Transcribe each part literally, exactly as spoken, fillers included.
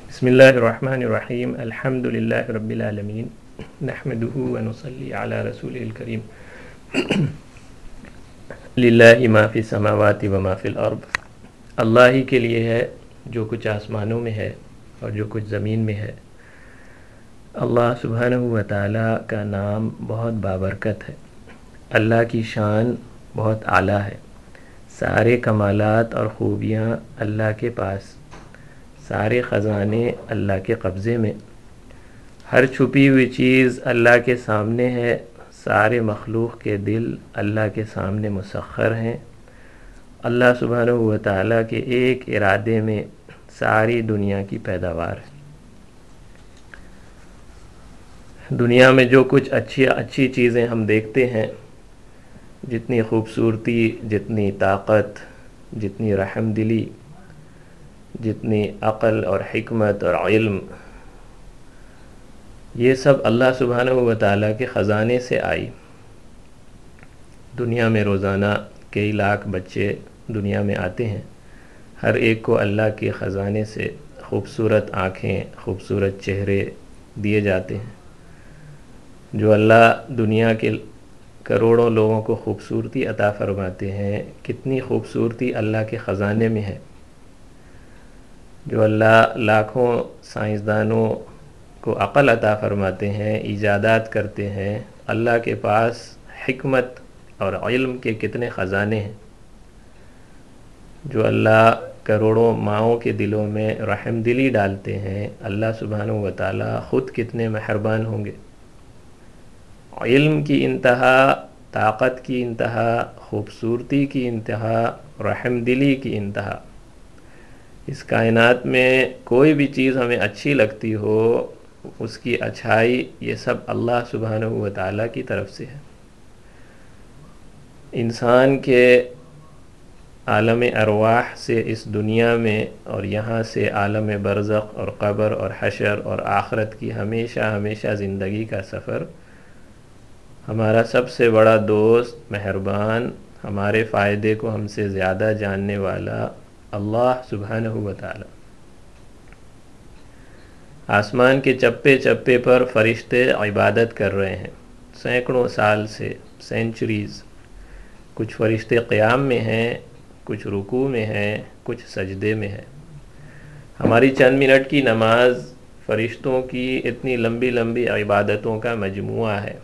بسم اللہ الرحمن الرحیم الحمد للہ رب العالمین نحمدہ ونصلی علی رسول الکریم للہ ما فی السماوات و ما فی الارض، اللہ ہی کے لیے ہے جو کچھ آسمانوں میں ہے اور جو کچھ زمین میں ہے۔ اللہ سبحانہ و تعالیٰ کا نام بہت بابرکت ہے، اللہ کی شان بہت اعلیٰ ہے، سارے کمالات اور خوبیاں اللہ کے پاس، سارے خزانے اللہ کے قبضے میں، ہر چھپی ہوئی چیز اللہ کے سامنے ہے، سارے مخلوق کے دل اللہ کے سامنے مسخر ہیں۔ اللہ سبحانہ و تعالیٰ کے ایک ارادے میں ساری دنیا کی پیداوار ہے۔ دنیا میں جو کچھ اچھی اچھی چیزیں ہم دیکھتے ہیں، جتنی خوبصورتی، جتنی طاقت، جتنی رحم دلی، جتنی عقل اور حکمت اور علم، یہ سب اللہ سبحانہ و تعالیٰ کے خزانے سے آئی۔ دنیا میں روزانہ کئی لاکھ بچے دنیا میں آتے ہیں، ہر ایک کو اللہ کے خزانے سے خوبصورت آنکھیں، خوبصورت چہرے دیے جاتے ہیں۔ جو اللہ دنیا کے کروڑوں لوگوں کو خوبصورتی عطا فرماتے ہیں، کتنی خوبصورتی اللہ کے خزانے میں ہے۔ جو اللہ لاکھوں سائنسدانوں کو عقل عطا فرماتے ہیں، ایجادات کرتے ہیں، اللہ کے پاس حکمت اور علم کے کتنے خزانے ہیں۔ جو اللہ کروڑوں ماؤں کے دلوں میں رحم دلی ڈالتے ہیں، اللہ سبحانہ و تعالیٰ خود کتنے مہربان ہوں گے۔ علم کی انتہا، طاقت کی انتہا، خوبصورتی کی انتہا، رحم دلی کی انتہا۔ اس کائنات میں کوئی بھی چیز ہمیں اچھی لگتی ہو، اس کی اچھائی یہ سب اللہ سبحانہ و تعالیٰ کی طرف سے ہے۔ انسان کے عالم ارواح سے اس دنیا میں اور یہاں سے عالم برزخ اور قبر اور حشر اور آخرت کی ہمیشہ ہمیشہ زندگی کا سفر، ہمارا سب سے بڑا دوست، مہربان، ہمارے فائدے کو ہم سے زیادہ جاننے والا اللہ سبحانہ و تعالی۔ آسمان کے چپے چپے پر فرشتے عبادت کر رہے ہیں، سینکڑوں سال سے، سینچریز۔ کچھ فرشتے قیام میں ہیں، کچھ رکوع میں ہیں، کچھ سجدے میں ہیں۔ ہماری چند منٹ کی نماز فرشتوں کی اتنی لمبی لمبی عبادتوں کا مجموعہ ہے۔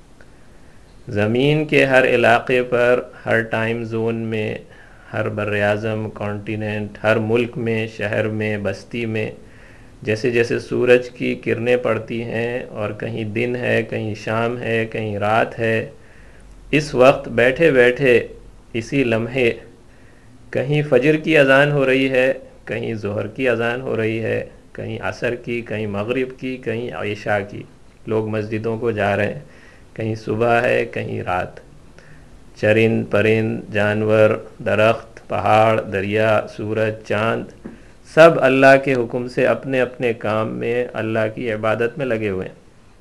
زمین کے ہر علاقے پر، ہر ٹائم زون میں، ہر بر اعظم، کانٹیننٹ، ہر ملک میں، شہر میں، بستی میں، جیسے جیسے سورج کی کرنیں پڑتی ہیں اور کہیں دن ہے، کہیں شام ہے، کہیں رات ہے، اس وقت بیٹھے بیٹھے اسی لمحے کہیں فجر کی اذان ہو رہی ہے، کہیں ظہر کی اذان ہو رہی ہے، کہیں عصر کی، کہیں مغرب کی، کہیں عشاء کی۔ لوگ مسجدوں کو جا رہے ہیں، کہیں صبح ہے، کہیں رات۔ چرند پرند، جانور، درخت، پہاڑ، دریا، سورج، چاند، سب اللہ کے حکم سے اپنے اپنے کام میں اللہ کی عبادت میں لگے ہوئے ہیں۔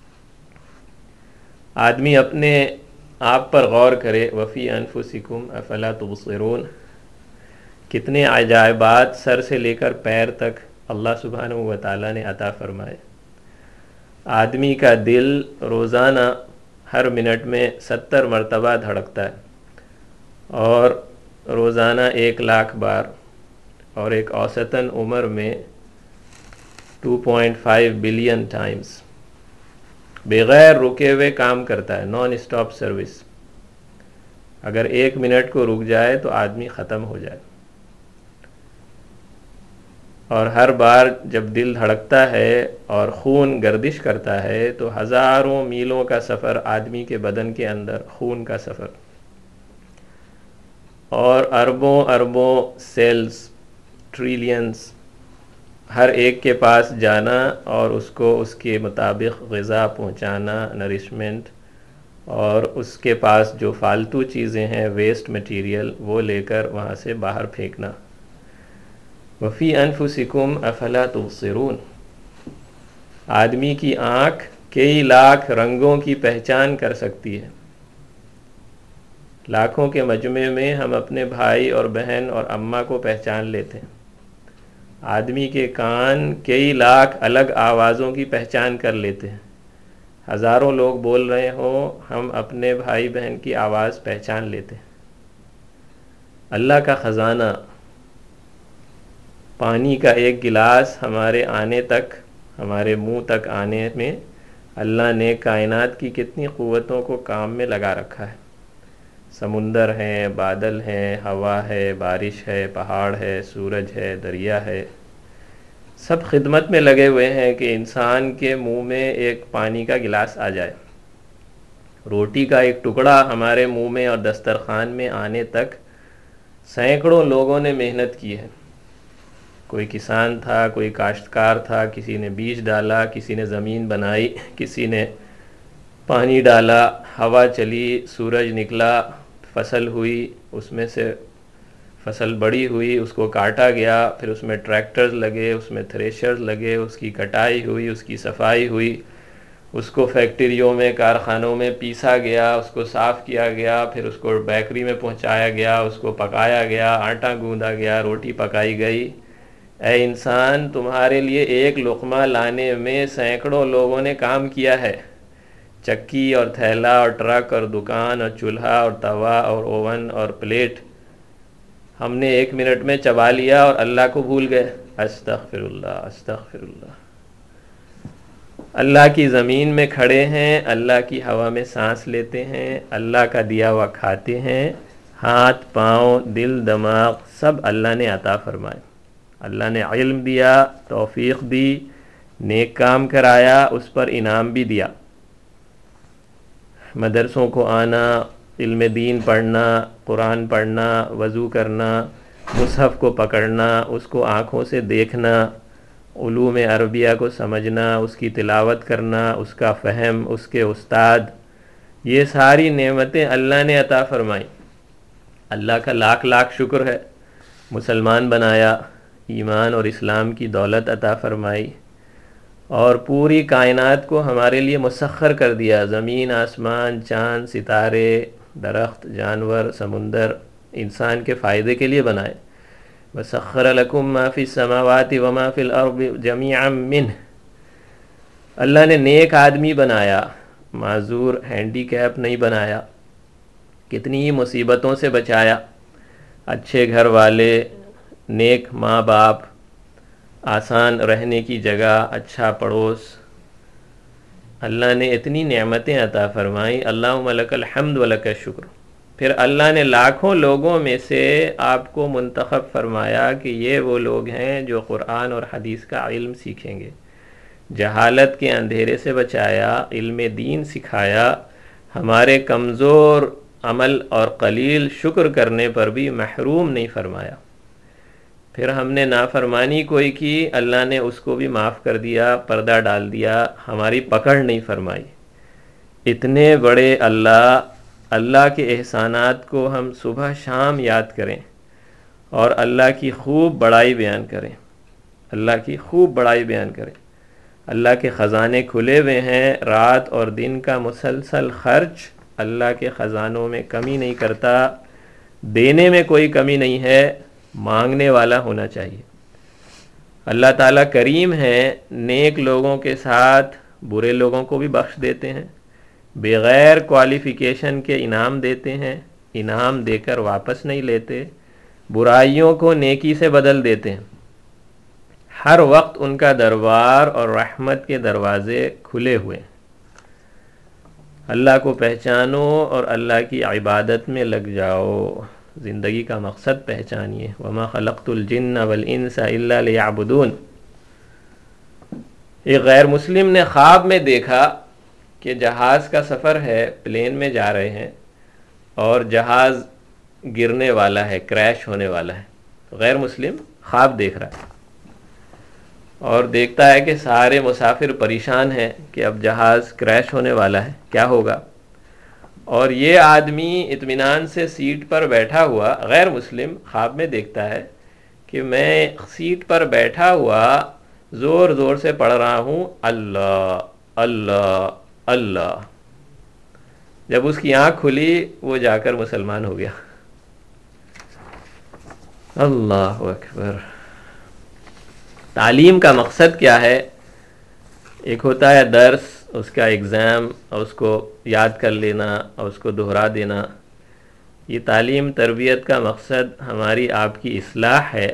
آدمی اپنے آپ پر غور کرے، وفی انفسکم افلا تبصرون، کتنے عجائبات سر سے لے کر پیر تک اللہ سبحانہ و تعالیٰ نے عطا فرمائے۔ آدمی کا دل روزانہ ہر منٹ میں ستر مرتبہ دھڑکتا ہے، اور روزانہ ایک لاکھ بار، اور ایک اوسطاً عمر میں two point five billion times بغیر رکے ہوئے کام کرتا ہے، نان اسٹاپ سروس۔ اگر ایک منٹ کو رک جائے تو آدمی ختم ہو جائے۔ اور ہر بار جب دل دھڑکتا ہے اور خون گردش کرتا ہے تو ہزاروں میلوں کا سفر آدمی کے بدن کے اندر، خون کا سفر، اور اربوں اربوں سیلز، ٹریلینز، ہر ایک کے پاس جانا اور اس کو اس کے مطابق غذا پہنچانا، نرشمنٹ، اور اس کے پاس جو فالتو چیزیں ہیں، ویسٹ مٹیریل، وہ لے کر وہاں سے باہر پھینکنا۔ وفی انفسکم افلا تبصرون، آدمی کی آنکھ کئی لاکھ رنگوں کی پہچان کر سکتی ہے۔ لاکھوں کے مجمع میں ہم اپنے بھائی اور بہن اور اماں کو پہچان لیتے ہیں، آدمی کے کان کئی لاکھ الگ آوازوں کی پہچان کر لیتے ہیں. ہزاروں لوگ بول رہے ہوں ہم اپنے بھائی بہن کی آواز پہچان لیتے ہیں. اللہ کا خزانہ، پانی کا ایک گلاس ہمارے آنے تک، ہمارے منہ تک آنے میں اللہ نے کائنات کی کتنی قوتوں کو کام میں لگا رکھا ہے. سمندر ہے، بادل ہے، ہوا ہے، بارش ہے، پہاڑ ہے، سورج ہے، دریا ہے، سب خدمت میں لگے ہوئے ہیں کہ انسان کے منہ میں ایک پانی کا گلاس آ جائے. روٹی کا ایک ٹکڑا ہمارے منہ میں اور دسترخوان میں آنے تک سینکڑوں لوگوں نے محنت کی ہے. کوئی کسان تھا، کوئی کاشتکار تھا، کسی نے بیج ڈالا، کسی نے زمین بنائی، کسی نے پانی ڈالا، ہوا چلی، سورج نکلا، فصل ہوئی، اس میں سے فصل بڑی ہوئی، اس کو کاٹا گیا، پھر اس میں ٹریکٹرز لگے، اس میں تھریشرز لگے، اس کی کٹائی ہوئی، اس کی صفائی ہوئی، اس کو فیکٹریوں میں، کارخانوں میں پیسا گیا، اس کو صاف کیا گیا، پھر اس کو بیکری میں پہنچایا گیا، اس کو پکایا گیا، آٹا گوندا گیا، روٹی پکائی گئی. اے انسان، تمہارے لیے ایک لقمہ لانے میں سینکڑوں لوگوں نے کام کیا ہے. چکی اور تھیلا اور ٹرک اور دکان اور چولہا اور توا اور اوون اور پلیٹ ہم نے ایک منٹ میں چبا لیا اور اللہ کو بھول گئے. استغفر اللہ، استغفر اللہ. اللہ کی زمین میں کھڑے ہیں، اللہ کی ہوا میں سانس لیتے ہیں، اللہ کا دیا ہوا کھاتے ہیں. ہاتھ، پاؤں، دل، دماغ سب اللہ نے عطا فرمائے. اللہ نے علم دیا، توفیق دی، نیک کام کرایا، اس پر انعام بھی دیا. مدرسوں کو آنا، علم دین پڑھنا، قرآن پڑھنا، وضو کرنا، مصحف کو پکڑنا، اس کو آنکھوں سے دیکھنا، علوم عربیہ کو سمجھنا، اس کی تلاوت کرنا، اس کا فہم، اس کے استاد، یہ ساری نعمتیں اللہ نے عطا فرمائیں. اللہ کا لاکھ لاکھ شکر ہے. مسلمان بنایا، ایمان اور اسلام کی دولت عطا فرمائی، اور پوری کائنات کو ہمارے لیے مسخر کر دیا. زمین، آسمان، چاند، ستارے، درخت، جانور، سمندر انسان کے فائدے کے لیے بنائے. وَسَخَّرَ لَكُم مَّا فِي السَّمَاوَاتِ وَمَا فِي الْأَرْضِ جَمِيعًا مِّنْهُ. اللہ نے نیک آدمی بنایا، معذور ہینڈی کیپ نہیں بنایا. کتنی ہی مصیبتوں سے بچایا. اچھے گھر والے، نیک ماں باپ، آسان رہنے کی جگہ، اچھا پڑوس. اللہ نے اتنی نعمتیں عطا فرمائیں. اللہم لک الحمد ولک الشکر. پھر اللہ نے لاکھوں لوگوں میں سے آپ کو منتخب فرمایا کہ یہ وہ لوگ ہیں جو قرآن اور حدیث کا علم سیکھیں گے. جہالت کے اندھیرے سے بچایا، علم دین سکھایا. ہمارے کمزور عمل اور قلیل شکر کرنے پر بھی محروم نہیں فرمایا. پھر ہم نے نافرمانی کوئی کی، اللہ نے اس کو بھی معاف کر دیا، پردہ ڈال دیا، ہماری پکڑ نہیں فرمائی. اتنے بڑے اللہ اللہ کے احسانات کو ہم صبح شام یاد کریں اور اللہ کی خوب بڑائی بیان کریں. اللہ کی خوب بڑائی بیان کریں. اللہ کے خزانے کھلے ہوئے ہیں. رات اور دن کا مسلسل خرچ اللہ کے خزانوں میں کمی نہیں کرتا. دینے میں کوئی کمی نہیں ہے، مانگنے والا ہونا چاہیے. اللہ تعالیٰ کریم ہے، نیک لوگوں کے ساتھ برے لوگوں کو بھی بخش دیتے ہیں. بغیر کوالیفیکیشن کے انعام دیتے ہیں، انعام دے کر واپس نہیں لیتے. برائیوں کو نیکی سے بدل دیتے ہیں. ہر وقت ان کا دربار اور رحمت کے دروازے کھلے ہوئے. اللہ کو پہچانو اور اللہ کی عبادت میں لگ جاؤ. زندگی کا مقصد پہچانیے. وما خلقت الجن والانس الا لیعبدون. ایک غیر مسلم نے خواب میں دیکھا کہ جہاز کا سفر ہے، پلین میں جا رہے ہیں اور جہاز گرنے والا ہے، کریش ہونے والا ہے. غیر مسلم خواب دیکھ رہا ہے اور دیکھتا ہے کہ سارے مسافر پریشان ہیں کہ اب جہاز کریش ہونے والا ہے، کیا ہوگا. اور یہ آدمی اطمینان سے سیٹ پر بیٹھا ہوا، غیر مسلم خواب میں دیکھتا ہے کہ میں سیٹ پر بیٹھا ہوا زور زور سے پڑھ رہا ہوں اللہ اللہ اللہ. جب اس کی آنکھ کھلی وہ جا کر مسلمان ہو گیا. اللہ اکبر. تعلیم کا مقصد کیا ہے؟ ایک ہوتا ہے درس، اس کا ایگزام، اور اس کو یاد کر لینا اور اس کو دہرا دینا. یہ تعلیم تربیت کا مقصد ہماری آپ کی اصلاح ہے.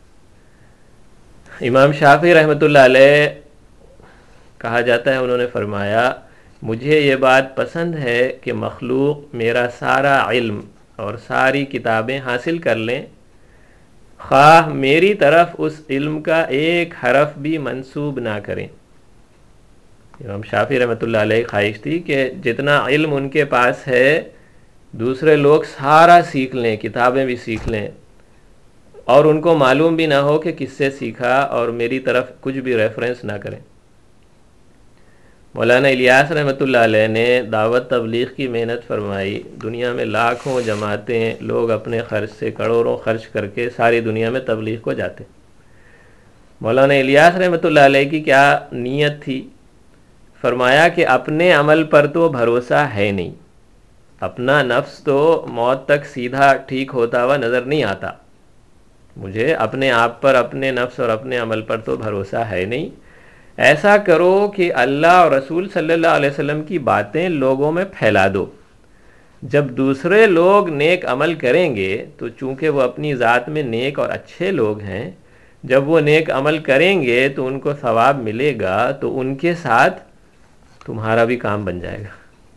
امام شافعی رحمۃ اللہ علیہ کہا جاتا ہے، انہوں نے فرمایا مجھے یہ بات پسند ہے کہ مخلوق میرا سارا علم اور ساری کتابیں حاصل کر لیں، خواہ میری طرف اس علم کا ایک حرف بھی منسوب نہ کریں. امام شافعی رحمۃ اللہ علیہ خواہش تھی کہ جتنا علم ان کے پاس ہے دوسرے لوگ سارا سیکھ لیں، کتابیں بھی سیکھ لیں، اور ان کو معلوم بھی نہ ہو کہ کس سے سیکھا، اور میری طرف کچھ بھی ریفرنس نہ کریں. مولانا الیاس رحمۃ اللہ علیہ نے دعوت تبلیغ کی محنت فرمائی. دنیا میں لاکھوں جماعتیں، لوگ اپنے خرچ سے کروڑوں خرچ کر کے ساری دنیا میں تبلیغ کو جاتے. مولانا الیاس رحمۃ اللہ علیہ کی کیا نیت تھی؟ فرمایا کہ اپنے عمل پر تو بھروسہ ہے نہیں، اپنا نفس تو موت تک سیدھا ٹھیک ہوتا ہوا نظر نہیں آتا، مجھے اپنے آپ پر، اپنے نفس اور اپنے عمل پر تو بھروسہ ہے نہیں. ایسا کرو کہ اللہ اور رسول صلی اللہ علیہ وسلم کی باتیں لوگوں میں پھیلا دو. جب دوسرے لوگ نیک عمل کریں گے تو چونکہ وہ اپنی ذات میں نیک اور اچھے لوگ ہیں، جب وہ نیک عمل کریں گے تو ان کو ثواب ملے گا، تو ان کے ساتھ تمہارا بھی کام بن جائے گا.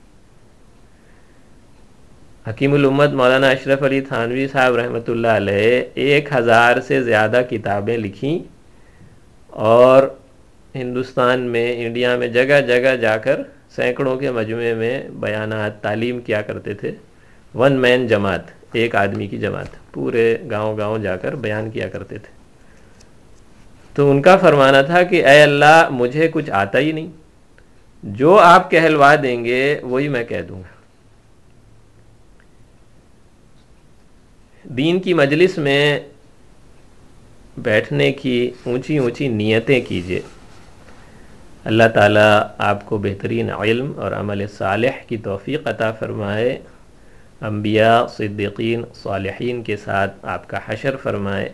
حکیم الامت مولانا اشرف علی تھانوی صاحب رحمۃ اللہ علیہ ایک ہزار سے زیادہ کتابیں لکھیں، اور ہندوستان میں، انڈیا میں جگہ جگہ جا کر سینکڑوں کے مجموعے میں بیانات، تعلیم کیا کرتے تھے. ون مین جماعت، ایک آدمی کی جماعت، پورے گاؤں گاؤں جا کر بیان کیا کرتے تھے. تو ان کا فرمانا تھا کہ اے اللہ مجھے کچھ آتا ہی نہیں، جو آپ کہلوا دیں گے وہی میں کہہ دوں گا. دین کی مجلس میں بیٹھنے کی اونچی اونچی نیتیں کیجیے. اللہ تعالیٰ آپ کو بہترین علم اور عمل صالح کی توفیق عطا فرمائے. انبیاء، صدیقین، صالحین کے ساتھ آپ کا حشر فرمائے.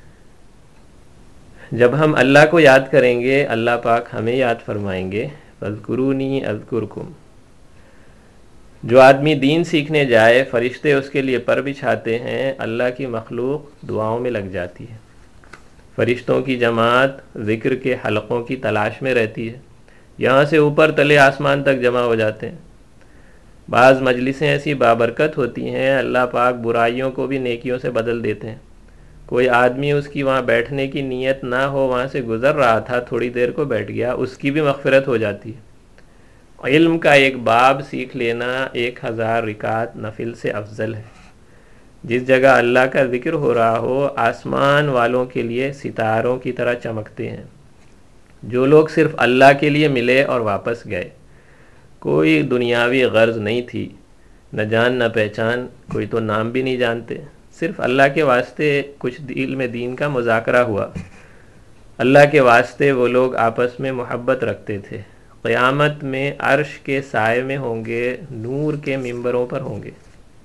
جب ہم اللہ کو یاد کریں گے، اللہ پاک ہمیں یاد فرمائیں گے. فاذکرونی اذکرکم. جو آدمی دین سیکھنے جائے، فرشتے اس کے لیے پر بچھاتے ہیں، اللہ کی مخلوق دعاؤں میں لگ جاتی ہے. فرشتوں کی جماعت ذکر کے حلقوں کی تلاش میں رہتی ہے، یہاں سے اوپر تلے آسمان تک جمع ہو جاتے ہیں. بعض مجلسیں ایسی بابرکت ہوتی ہیں، اللہ پاک برائیوں کو بھی نیکیوں سے بدل دیتے ہیں. کوئی آدمی اس کی وہاں بیٹھنے کی نیت نہ ہو، وہاں سے گزر رہا تھا، تھوڑی دیر کو بیٹھ گیا، اس کی بھی مغفرت ہو جاتی ہے. علم کا ایک باب سیکھ لینا ایک ہزار رکعت نفل سے افضل ہے. جس جگہ اللہ کا ذکر ہو رہا ہو، آسمان والوں کے لیے ستاروں کی طرح چمکتے ہیں. جو لوگ صرف اللہ کے لیے ملے اور واپس گئے، کوئی دنیاوی غرض نہیں تھی، نہ جان نہ پہچان، کوئی تو نام بھی نہیں جانتے، صرف اللہ کے واسطے کچھ دل میں دین کا مذاکرہ ہوا. اللہ کے واسطے وہ لوگ آپس میں محبت رکھتے تھے. قیامت میں عرش کے سائے میں ہوں گے، نور کے ممبروں پر ہوں گے.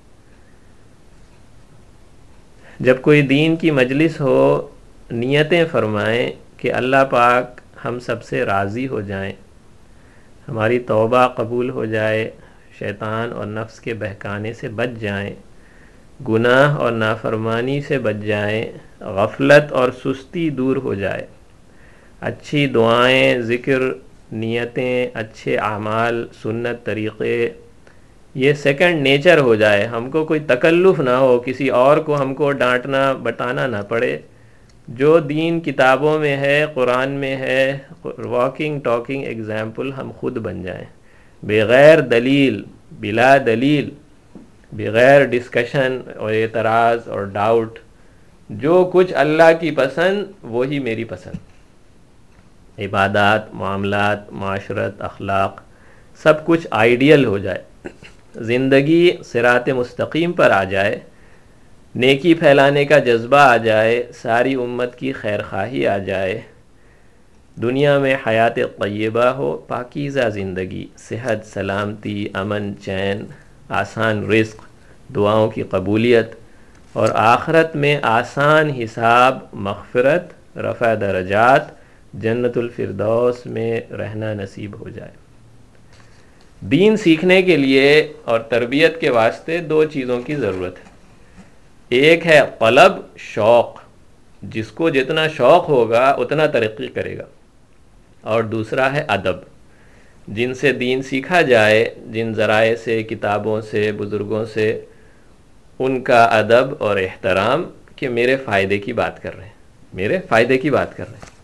جب کوئی دین کی مجلس ہو، نیتیں فرمائیں کہ اللہ پاک ہم سب سے راضی ہو جائیں، ہماری توبہ قبول ہو جائے، شیطان اور نفس کے بہکانے سے بچ جائیں، گناہ اور نافرمانی سے بچ جائیں، غفلت اور سستی دور ہو جائے. اچھی دعائیں، ذکر، نیتیں، اچھے اعمال، سنت، طریقے، یہ سیکنڈ نیچر ہو جائے. ہم کو کوئی تکلف نہ ہو، کسی اور کو ہم کو ڈانٹنا بتانا نہ پڑے. جو دین کتابوں میں ہے، قرآن میں ہے، واکنگ ٹاکنگ ایگزامپل ہم خود بن جائیں، بغیر دلیل، بلا دلیل، بغیر ڈسکشن اور اعتراض اور ڈاؤٹ. جو کچھ اللہ کی پسند وہی میری پسند. عبادات، معاملات، معاشرت، اخلاق، سب کچھ آئیڈیل ہو جائے. زندگی صراط مستقیم پر آ جائے، نیکی پھیلانے کا جذبہ آ جائے، ساری امت کی خیر خواہی آ جائے، دنیا میں حیات طیبہ ہو، پاکیزہ زندگی، صحت، سلامتی، امن، چین، آسان رزق، دعاؤں کی قبولیت، اور آخرت میں آسان حساب، مغفرت رفع درجات، جنت الفردوس میں رہنا نصیب ہو جائے۔ دین سیکھنے کے لیے اور تربیت کے واسطے دو چیزوں کی ضرورت ہے۔ ایک ہے طلب، شوق، جس کو جتنا شوق ہوگا اتنا ترقی کرے گا، اور دوسرا ہے ادب، جن سے دین سیکھا جائے، جن ذرائع سے، کتابوں سے، بزرگوں سے، ان کا ادب اور احترام کہ میرے فائدے کی بات کر رہے ہیں، میرے فائدے کی بات کر رہے ہیں۔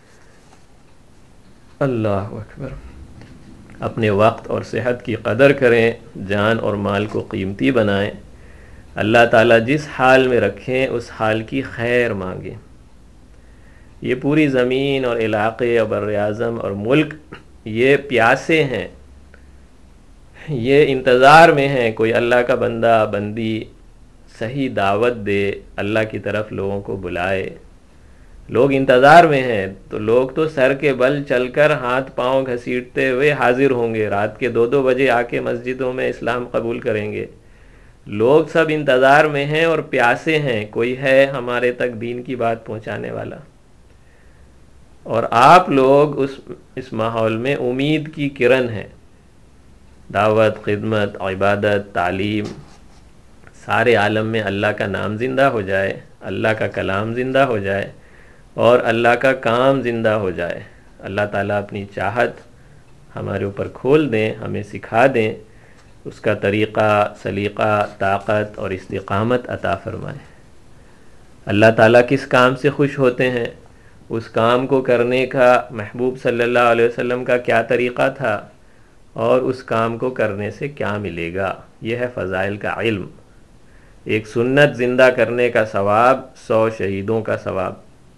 اللہ اکبر۔ اپنے وقت اور صحت کی قدر کریں، جان اور مال کو قیمتی بنائیں، اللہ تعالیٰ جس حال میں رکھیں اس حال کی خیر مانگیں۔ یہ پوری زمین اور علاقے اور بر اعظم اور ملک یہ پیاسے ہیں، یہ انتظار میں ہیں کوئی اللہ کا بندہ بندی صحیح دعوت دے، اللہ کی طرف لوگوں کو بلائے۔ لوگ انتظار میں ہیں، تو لوگ تو سر کے بل چل کر ہاتھ پاؤں گھسیٹتے ہوئے حاضر ہوں گے، رات کے دو دو بجے آ کے مسجدوں میں اسلام قبول کریں گے۔ لوگ سب انتظار میں ہیں اور پیاسے ہیں، کوئی ہے ہمارے تک دین کی بات پہنچانے والا۔ اور آپ لوگ اس اس ماحول میں امید کی کرن ہیں۔ دعوت، خدمت، عبادت، تعلیم، سارے عالم میں اللہ کا نام زندہ ہو جائے، اللہ کا کلام زندہ ہو جائے اور اللہ کا کام زندہ ہو جائے۔ اللہ تعالیٰ اپنی چاہت ہمارے اوپر کھول دیں، ہمیں سکھا دیں، اس کا طریقہ، سلیقہ، طاقت اور استقامت عطا فرمائے۔ اللہ تعالیٰ کس کام سے خوش ہوتے ہیں، اس کام کو کرنے کا محبوب صلی اللہ علیہ وسلم کا کیا طریقہ تھا، اور اس کام کو کرنے سے کیا ملے گا، یہ ہے فضائل کا علم۔ ایک سنت زندہ کرنے کا ثواب، سو شہیدوں کا ثواب۔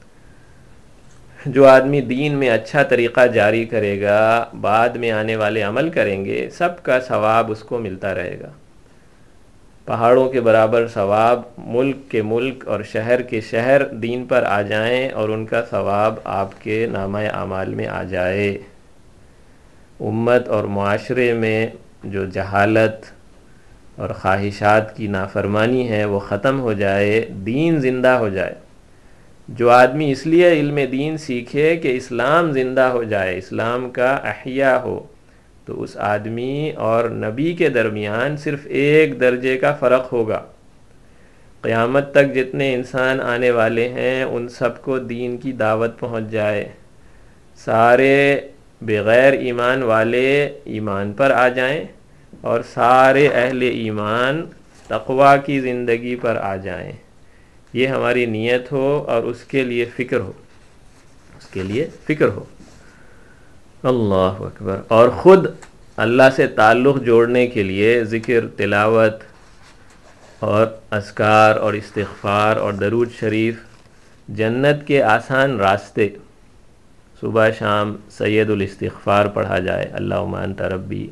جو آدمی دین میں اچھا طریقہ جاری کرے گا، بعد میں آنے والے عمل کریں گے، سب کا ثواب اس کو ملتا رہے گا۔ پہاڑوں کے برابر ثواب ملک کے ملک اور شہر کے شہر دین پر آ جائیں اور ان کا ثواب آپ کے نامہ اعمال میں آ جائے۔ امت اور معاشرے میں جو جہالت اور خواہشات کی نافرمانی ہے وہ ختم ہو جائے، دین زندہ ہو جائے۔ جو آدمی اس لیے علم دین سیکھے کہ اسلام زندہ ہو جائے، اسلام کا احیاء ہو، تو اس آدمی اور نبی کے درمیان صرف ایک درجے کا فرق ہوگا۔ قیامت تک جتنے انسان آنے والے ہیں ان سب کو دین کی دعوت پہنچ جائے، سارے بغیر ایمان والے ایمان پر آ جائیں اور سارے اہل ایمان تقوی کی زندگی پر آ جائیں۔ یہ ہماری نیت ہو اور اس کے لیے فکر ہو، اس کے لیے فکر ہو۔ اللہ اکبر۔ اور خود اللہ سے تعلق جوڑنے کے لیے ذکر، تلاوت اور اذکار اور استغفار اور درود شریف، جنت کے آسان راستے۔ صبح شام سید الاستغفار پڑھا جائے، اللہم انت ربی۔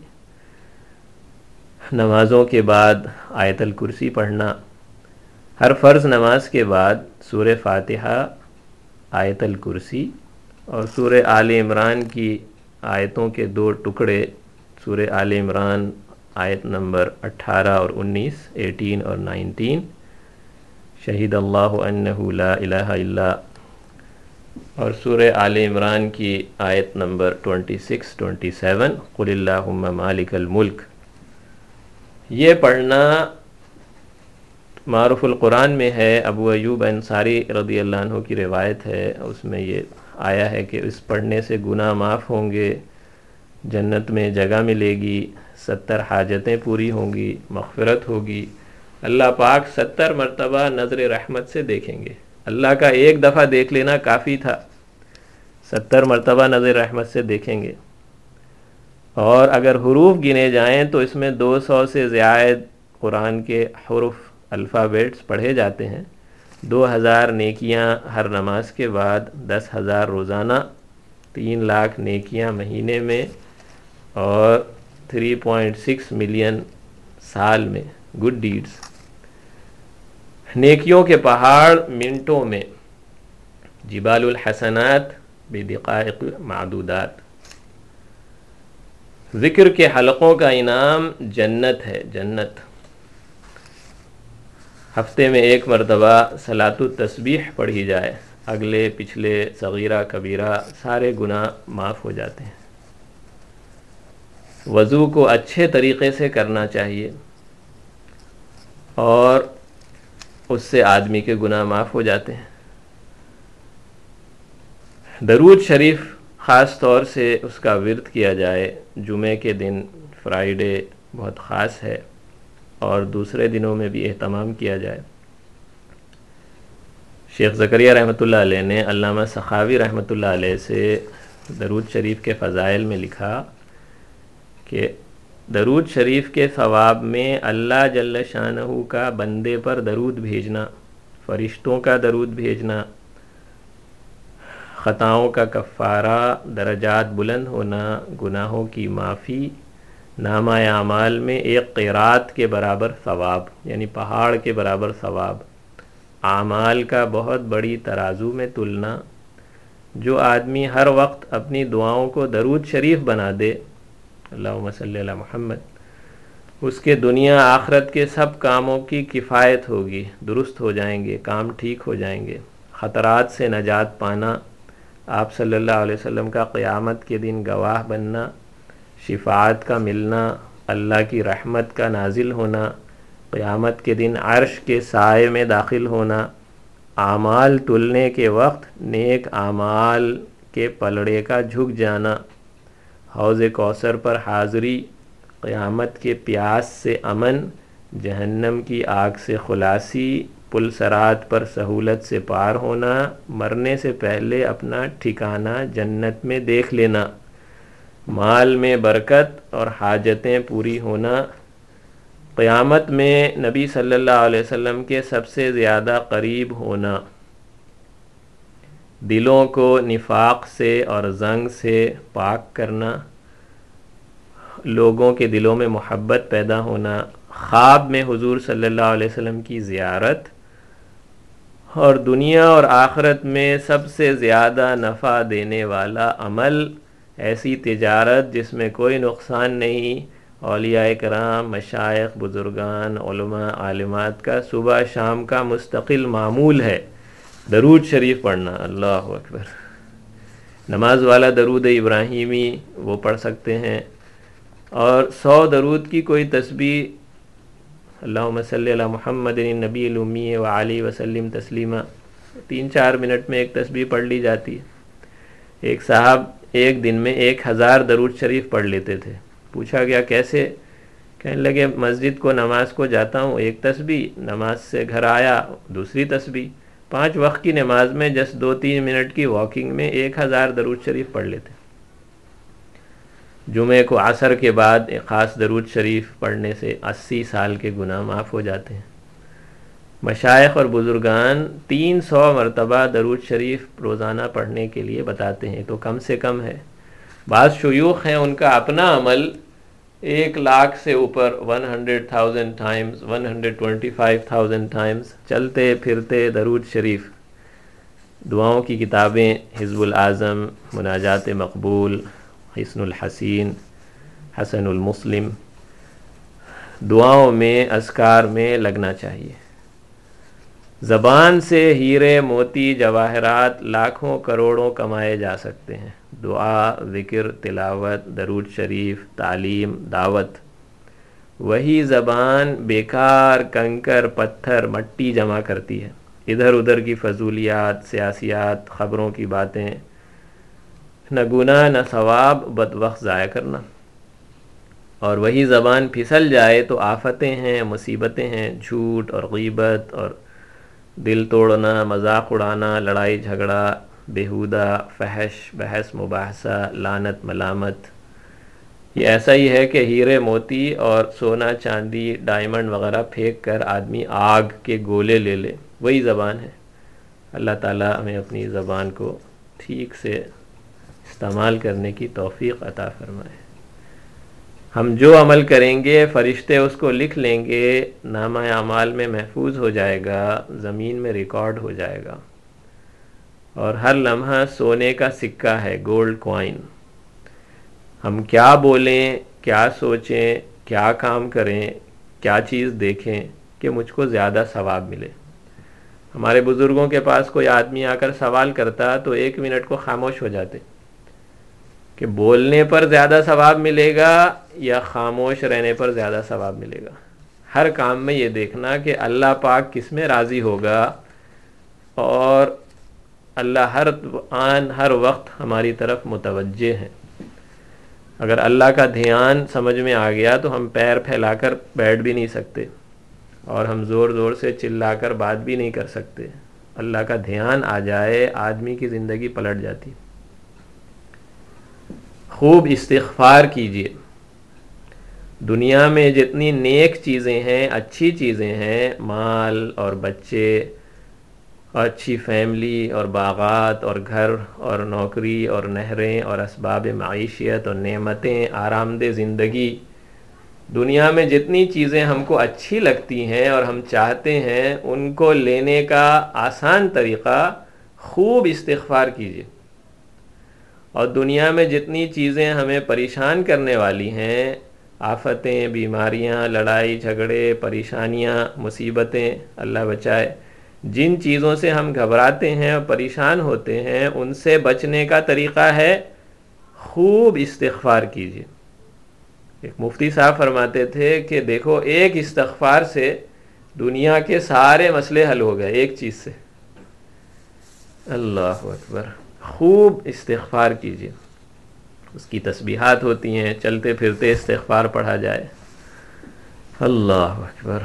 نمازوں کے بعد آیت الکرسی پڑھنا، ہر فرض نماز کے بعد سورہ فاتحہ، آیت الکرسی اور سورہ آل عمران کی آیتوں کے دو ٹکڑے، سورہ آل عمران آیت نمبر اٹھارہ اور انیس، ایٹین اور نائنٹین، شہید اللہ انہ لا الہ الا، اور سورہ آل عمران کی آیت نمبر ٹوئنٹی سکس، ٹوئنٹی سیون، قل اللہم مالک الملک۔ یہ پڑھنا معروف القرآن میں ہے، ابو ایوب انصاری رضی اللہ عنہ کی روایت ہے، اس میں یہ آیا ہے کہ اس پڑھنے سے گناہ معاف ہوں گے، جنت میں جگہ ملے گی، ستر حاجتیں پوری ہوں گی، مغفرت ہوگی، اللہ پاک ستر مرتبہ نظر رحمت سے دیکھیں گے۔ اللہ کا ایک دفعہ دیکھ لینا کافی تھا، ستر مرتبہ نظر رحمت سے دیکھیں گے۔ اور اگر حروف گنے جائیں تو اس میں دو سو سے زائد قرآن کے حروف، الفابیٹس پڑھے جاتے ہیں۔ دو ہزار نیکیاں ہر نماز کے بعد، دس ہزار روزانہ، تین لاکھ نیکیاں مہینے میں، اور تھری پوائنٹ سکس ملین سال میں گڈ ڈیڈز۔ نیکیوں کے پہاڑ منٹوں میں، جبال الحسنات بدقائق معدودات۔ ذکر کے حلقوں کا انعام جنت ہے، جنت۔ ہفتے میں ایک مرتبہ صلاۃ التسبیح پڑھی جائے، اگلے پچھلے صغیرہ کبیرہ سارے گناہ معاف ہو جاتے ہیں۔ وضو کو اچھے طریقے سے کرنا چاہیے اور اس سے آدمی کے گناہ معاف ہو جاتے ہیں۔ درود شریف خاص طور سے اس کا ورد کیا جائے، جمعے کے دن، فرائیڈے بہت خاص ہے، اور دوسرے دنوں میں بھی اہتمام کیا جائے۔ شیخ زکریا رحمۃ اللہ علیہ نے علامہ سخاوی رحمۃ اللہ علیہ سے درود شریف کے فضائل میں لکھا کہ درود شریف کے ثواب میں اللہ جل شانہ کا بندے پر درود بھیجنا، فرشتوں کا درود بھیجنا، خطاؤں کا کفارہ، درجات بلند ہونا، گناہوں کی معافی، نامہ اعمال میں ایک قیرات کے برابر ثواب، یعنی پہاڑ کے برابر ثواب، اعمال کا بہت بڑی ترازو میں تلنا۔ جو آدمی ہر وقت اپنی دعاؤں کو درود شریف بنا دے، اللہم صلی علی محمد، اس کے دنیا آخرت کے سب کاموں کی کفایت ہوگی، درست ہو جائیں گے، کام ٹھیک ہو جائیں گے۔ خطرات سے نجات پانا، آپ صلی اللہ علیہ وسلم کا قیامت کے دن گواہ بننا، شفاعت کا ملنا، اللہ کی رحمت کا نازل ہونا، قیامت کے دن عرش کے سائے میں داخل ہونا، اعمال تلنے کے وقت نیک اعمال کے پلڑے کا جھک جانا، حوض کوثر پر حاضری، قیامت کے پیاس سے امن، جہنم کی آگ سے خلاصی، پل صراط پر سہولت سے پار ہونا، مرنے سے پہلے اپنا ٹھکانہ جنت میں دیکھ لینا، مال میں برکت اور حاجتیں پوری ہونا، قیامت میں نبی صلی اللہ علیہ وسلم کے سب سے زیادہ قریب ہونا، دلوں کو نفاق سے اور زنگ سے پاک کرنا، لوگوں کے دلوں میں محبت پیدا ہونا، خواب میں حضور صلی اللہ علیہ وسلم کی زیارت، اور دنیا اور آخرت میں سب سے زیادہ نفع دینے عمل عمل، ایسی تجارت جس میں کوئی نقصان نہیں، اولیاء کرام، مشائخ، بزرگان، علماء، عالمات کا صبح شام کا مستقل معمول ہے درود شریف پڑھنا۔ اللہ اکبر۔ نماز والا درود ابراہیمی وہ پڑھ سکتے ہیں، اور سو درود کی کوئی تسبیح، اللہم صلی علی محمد النبی الامی وعلی وسلم تسلیما، تین چار منٹ میں ایک تسبیح پڑھ لی جاتی ہے۔ ایک صاحب ایک دن میں ایک ہزار درود شریف پڑھ لیتے تھے۔ پوچھا گیا کیسے؟ کہنے لگے مسجد کو نماز کو جاتا ہوں، ایک تسبیح، نماز سے گھر آیا دوسری تسبیح، پانچ وقت کی نماز میں جس دو تین منٹ کی واکنگ میں ایک ہزار درود شریف پڑھ لیتے۔ جمعے کو عصر کے بعد ایک خاص درود شریف پڑھنے سے اسی سال کے گناہ معاف ہو جاتے ہیں۔ مشائخ اور بزرگان تین سو مرتبہ درود شریف روزانہ پڑھنے کے لیے بتاتے ہیں، تو کم سے کم ہے۔ بعض شیوخ ہیں ان کا اپنا عمل ایک لاکھ سے اوپر، one hundred thousand times, one hundred twenty five thousand times چلتے پھرتے درود شریف۔ دعاؤں کی کتابیں حزب الاعظم، مناجات مقبول، حسن الحسین، حسن المسلم، دعاؤں میں اذکار میں لگنا چاہیے۔ زبان سے ہیرے موتی جواہرات لاکھوں کروڑوں کمائے جا سکتے ہیں۔ دعا، ذکر، تلاوت، درود شریف، تعلیم، دعوت۔ وہی زبان بیکار کنکر پتھر مٹی جمع کرتی ہے، ادھر ادھر کی فضولیات، سیاسیات، خبروں کی باتیں، نہ گناہ نہ ثواب، بد وقت ضائع کرنا۔ اور وہی زبان پھسل جائے تو آفتیں ہیں، مصیبتیں ہیں، جھوٹ اور غیبت اور دل توڑنا، مذاق اڑانا، لڑائی جھگڑا، بیہودہ، فحش، بحث مباحثہ، لعنت، ملامت۔ یہ ایسا ہی ہے کہ ہیرے موتی اور سونا چاندی ڈائمنڈ وغیرہ پھینک کر آدمی آگ کے گولے لے لے، وہی زبان ہے۔ اللہ تعالیٰ ہمیں اپنی زبان کو ٹھیک سے استعمال کرنے کی توفیق عطا فرمائے۔ ہم جو عمل کریں گے فرشتے اس کو لکھ لیں گے، نامہ اعمال میں محفوظ ہو جائے گا، زمین میں ریکارڈ ہو جائے گا، اور ہر لمحہ سونے کا سکہ ہے، گولڈ کوائن۔ ہم کیا بولیں، کیا سوچیں، کیا کام کریں، کیا چیز دیکھیں کہ مجھ کو زیادہ ثواب ملے۔ ہمارے بزرگوں کے پاس کوئی آدمی آ کر سوال کرتا تو ایک منٹ کو خاموش ہو جاتے کہ بولنے پر زیادہ ثواب ملے گا یا خاموش رہنے پر زیادہ ثواب ملے گا. ہر کام میں یہ دیکھنا کہ اللہ پاک کس میں راضی ہوگا، اور اللہ ہر آن ہر وقت ہماری طرف متوجہ ہیں. اگر اللہ کا دھیان سمجھ میں آ گیا تو ہم پیر پھیلا کر بیٹھ بھی نہیں سکتے، اور ہم زور زور سے چلا کر بات بھی نہیں کر سکتے. اللہ کا دھیان آ جائے آدمی کی زندگی پلٹ جاتی. خوب استغفار کیجیے. دنیا میں جتنی نیک چیزیں ہیں، اچھی چیزیں ہیں، مال اور بچے اور اچھی فیملی اور باغات اور گھر اور نوکری اور نہریں اور اسباب معیشت اور نعمتیں، آرام دہ زندگی، دنیا میں جتنی چیزیں ہم کو اچھی لگتی ہیں اور ہم چاہتے ہیں، ان کو لینے کا آسان طریقہ خوب استغفار کیجیے. اور دنیا میں جتنی چیزیں ہمیں پریشان کرنے والی ہیں، آفتیں، بیماریاں، لڑائی جھگڑے، پریشانیاں، مصیبتیں، اللہ بچائے، جن چیزوں سے ہم گھبراتے ہیں اور پریشان ہوتے ہیں، ان سے بچنے کا طریقہ ہے خوب استغفار کیجیے. ایک مفتی صاحب فرماتے تھے کہ دیکھو، ایک استغفار سے دنیا کے سارے مسئلے حل ہو گئے، ایک چیز سے. اللہ اکبر. خوب استغفار کیجیے. اس کی تسبیحات ہوتی ہیں، چلتے پھرتے استغفار پڑھا جائے. اللہ اکبر.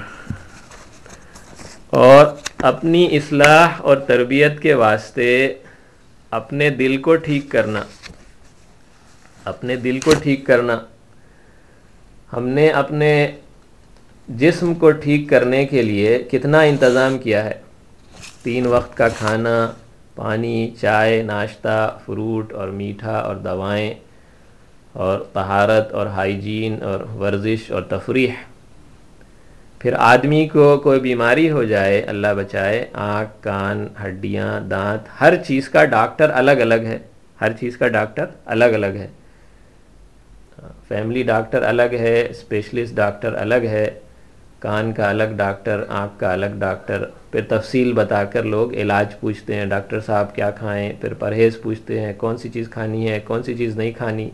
اور اپنی اصلاح اور تربیت کے واسطے اپنے دل کو ٹھیک کرنا، اپنے دل کو ٹھیک کرنا. ہم نے اپنے جسم کو ٹھیک کرنے کے لیے کتنا انتظام کیا ہے. تین وقت کا کھانا، پانی، چائے، ناشتہ، فروٹ اور میٹھا اور دوائیں اور طہارت اور ہائیجین اور ورزش اور تفریح. پھر آدمی کو کوئی بیماری ہو جائے، اللہ بچائے، آنکھ، کان، ہڈیاں، دانت، ہر چیز کا ڈاکٹر الگ الگ ہے. ہر چیز کا ڈاکٹر الگ الگ ہے. فیملی ڈاکٹر الگ ہے، اسپیشلسٹ ڈاکٹر الگ ہے، کان کا الگ ڈاکٹر، آنکھ کا الگ ڈاکٹر. پھر تفصیل بتا کر لوگ علاج پوچھتے ہیں، ڈاکٹر صاحب کیا کھائیں. پھر پرہیز پوچھتے ہیں، کون سی چیز کھانی ہے، کون سی چیز نہیں کھانی.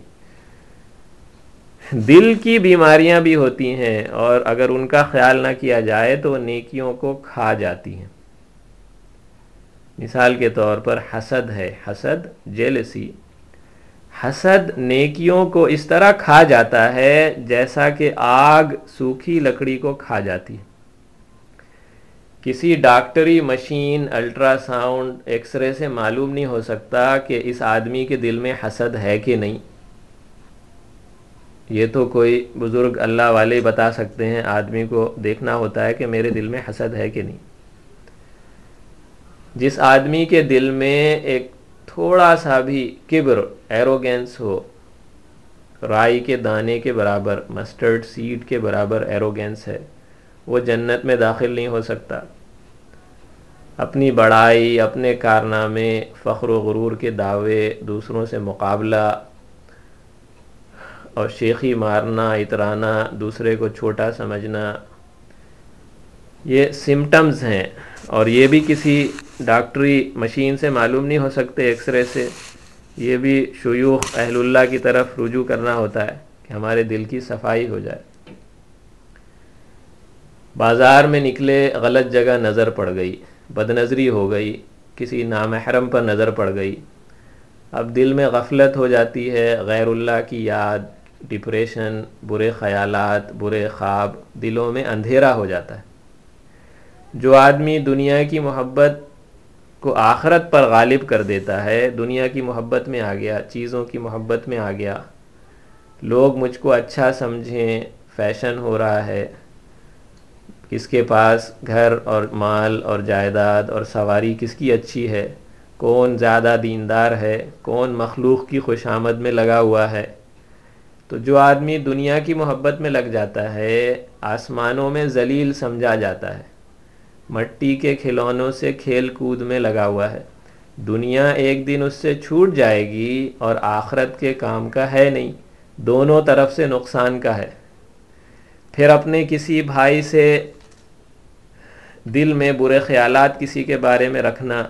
دل کی بیماریاں بھی ہوتی ہیں، اور اگر ان کا خیال نہ کیا جائے تو وہ نیکیوں کو کھا جاتی ہیں. مثال کے طور پر حسد ہے، حسد، جیلسی. حسد نیکیوں کو اس طرح کھا جاتا ہے جیسا کہ آگ سوکھی لکڑی کو کھا جاتی ہے. کسی ڈاکٹری machine, ultra sound, X ray سے معلوم نہیں ہو سکتا کہ اس آدمی کے دل میں حسد ہے کہ نہیں. یہ تو کوئی بزرگ اللہ والے بتا سکتے ہیں. آدمی کو دیکھنا ہوتا ہے کہ میرے دل میں حسد ہے کہ نہیں. جس آدمی کے دل میں ایک تھوڑا سا بھی کبر، ایروگینس ہو، رائی کے دانے کے برابر، مسٹرڈ سیڈ کے برابر ایروگینس ہے، وہ جنت میں داخل نہیں ہو سکتا. اپنی بڑائی، اپنے کارنامے، فخر و غرور کے دعوے، دوسروں سے مقابلہ اور شیخی مارنا، اترانا، دوسرے کو چھوٹا سمجھنا، یہ سمٹمز ہیں. اور یہ بھی کسی ڈاکٹری مشین سے معلوم نہیں ہو سکتے، ایکس رے سے. یہ بھی شیوخ اہل اللہ کی طرف رجوع کرنا ہوتا ہے کہ ہمارے دل کی صفائی ہو جائے. بازار میں نکلے، غلط جگہ نظر پڑ گئی، بد نظری ہو گئی، کسی نامحرم پر نظر پڑ گئی. اب دل میں غفلت ہو جاتی ہے، غیر اللہ کی یاد، ڈپریشن، برے خیالات، برے خواب، دلوں میں اندھیرا ہو جاتا ہے. جو آدمی دنیا کی محبت کو آخرت پر غالب کر دیتا ہے، دنیا کی محبت میں آ گیا، چیزوں کی محبت میں آ گیا، لوگ مجھ کو اچھا سمجھیں، فیشن ہو رہا ہے، کس کے پاس گھر اور مال اور جائیداد اور سواری کس کی اچھی ہے، کون زیادہ دیندار ہے، کون مخلوق کی خوشامد میں لگا ہوا ہے. تو جو آدمی دنیا کی محبت میں لگ جاتا ہے، آسمانوں میں ذلیل سمجھا جاتا ہے، مٹی کے کھلونوں سے کھیل کود میں لگا ہوا ہے. دنیا ایک دن اس سے چھوٹ جائے گی اور آخرت کے کام کا ہے نہیں، دونوں طرف سے نقصان کا ہے. پھر اپنے کسی بھائی سے دل میں برے خیالات کسی کے بارے میں رکھنا،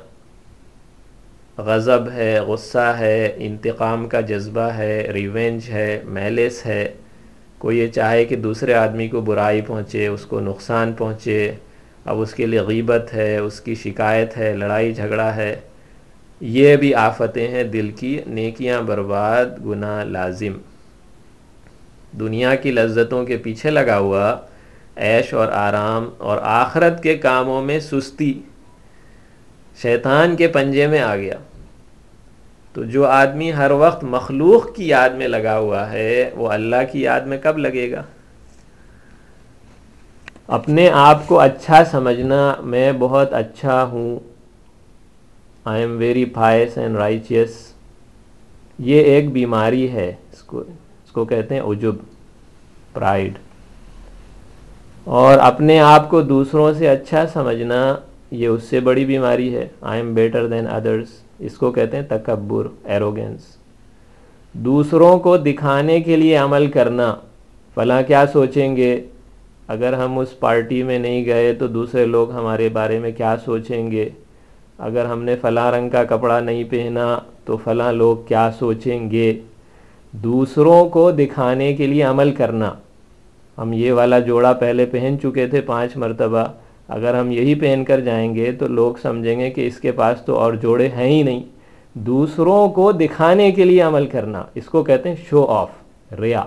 غضب ہے، غصہ ہے، انتقام کا جذبہ ہے، ریونج ہے، میلس ہے، کوئی یہ چاہے کہ دوسرے آدمی کو برائی پہنچے، اس کو نقصان پہنچے، اب اس کے لیے غیبت ہے، اس کی شکایت ہے، لڑائی جھگڑا ہے، یہ بھی آفتیں ہیں دل کی، نیکیاں برباد، گناہ لازم۔ دنیا کی لذتوں کے پیچھے لگا ہوا، عیش اور آرام اور آخرت کے کاموں میں سستی، شیطان کے پنجے میں آ گیا۔ تو جو آدمی ہر وقت مخلوق کی یاد میں لگا ہوا ہے وہ اللہ کی یاد میں کب لگے گا؟ اپنے آپ کو اچھا سمجھنا، میں بہت اچھا ہوں، I am very pious and righteous, یہ ایک بیماری ہے، اس کو اس کو کہتے ہیں عجب، پرائیڈ۔ اور اپنے آپ کو دوسروں سے اچھا سمجھنا، یہ اس سے بڑی بیماری ہے، آئی ایم بیٹر دین ادرس، اس کو کہتے ہیں تکبر، ایروگنس۔ دوسروں کو دکھانے کے لیے عمل کرنا، فلاں کیا سوچیں گے، اگر ہم اس پارٹی میں نہیں گئے تو دوسرے لوگ ہمارے بارے میں کیا سوچیں گے، اگر ہم نے فلاں رنگ کا کپڑا نہیں پہنا تو فلاں لوگ کیا سوچیں گے۔ دوسروں کو دکھانے کے لیے عمل کرنا، ہم یہ والا جوڑا پہلے پہن چکے تھے پانچ مرتبہ، اگر ہم یہی پہن کر جائیں گے تو لوگ سمجھیں گے کہ اس کے پاس تو اور جوڑے ہیں ہی نہیں۔ دوسروں کو دکھانے کے لیے عمل کرنا، اس کو کہتے ہیں شو آف، ریا۔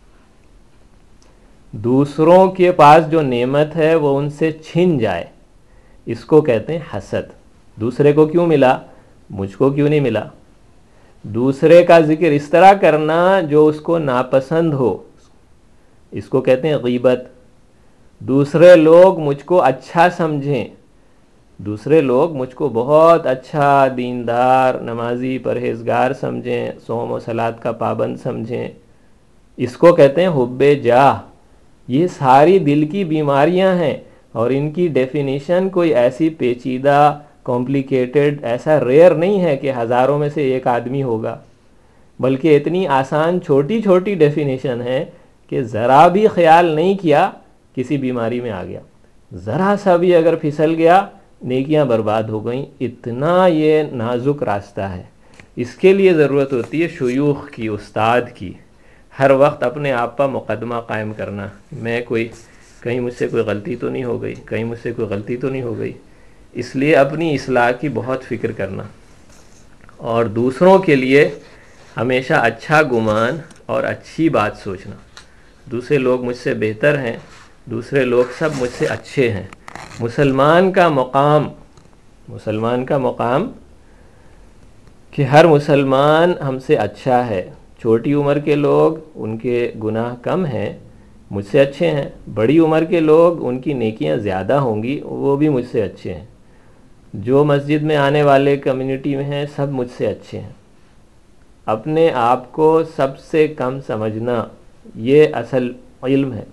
دوسروں کے پاس جو نعمت ہے وہ ان سے چھن جائے، اس کو کہتے ہیں حسد۔ دوسرے کو کیوں ملا، مجھ کو کیوں نہیں ملا۔ دوسرے کا ذکر اس طرح کرنا جو اس کو ناپسند ہو، اس کو کہتے ہیں غیبت۔ دوسرے لوگ مجھ کو اچھا سمجھیں، دوسرے لوگ مجھ کو بہت اچھا، دیندار، نمازی، پرہیزگار سمجھیں، صوم و صلاۃ کا پابند سمجھیں، اس کو کہتے ہیں حب جاہ۔ یہ ساری دل کی بیماریاں ہیں، اور ان کی ڈیفینیشن کوئی ایسی پیچیدہ، کمپلیکیٹڈ، ایسا ریئر نہیں ہے کہ ہزاروں میں سے ایک آدمی ہوگا، بلکہ اتنی آسان چھوٹی چھوٹی ڈیفینیشن ہے کہ ذرا بھی خیال نہیں کیا کسی بیماری میں آ گیا، ذرا سا بھی اگر پھسل گیا نیکیاں برباد ہو گئیں۔ اتنا یہ نازک راستہ ہے، اس کے لیے ضرورت ہوتی ہے شیوخ کی، استاد کی، ہر وقت اپنے آپ پر مقدمہ قائم کرنا، میں کوئی کہیں مجھ سے کوئی غلطی تو نہیں ہو گئی، کہیں مجھ سے کوئی غلطی تو نہیں ہو گئی، اس لیے اپنی اصلاح کی بہت فکر کرنا، اور دوسروں کے لیے ہمیشہ اچھا گمان اور اچھی بات سوچنا۔ دوسرے لوگ مجھ سے بہتر ہیں، دوسرے لوگ سب مجھ سے اچھے ہیں۔ مسلمان کا مقام، مسلمان کا مقام کہ ہر مسلمان ہم سے اچھا ہے۔ چھوٹی عمر کے لوگ، ان کے گناہ کم ہیں، مجھ سے اچھے ہیں۔ بڑی عمر کے لوگ، ان کی نیکیاں زیادہ ہوں گی، وہ بھی مجھ سے اچھے ہیں۔ جو مسجد میں آنے والے کمیونٹی میں ہیں سب مجھ سے اچھے ہیں۔ اپنے آپ کو سب سے کم سمجھنا، یہ اصل علم ہے۔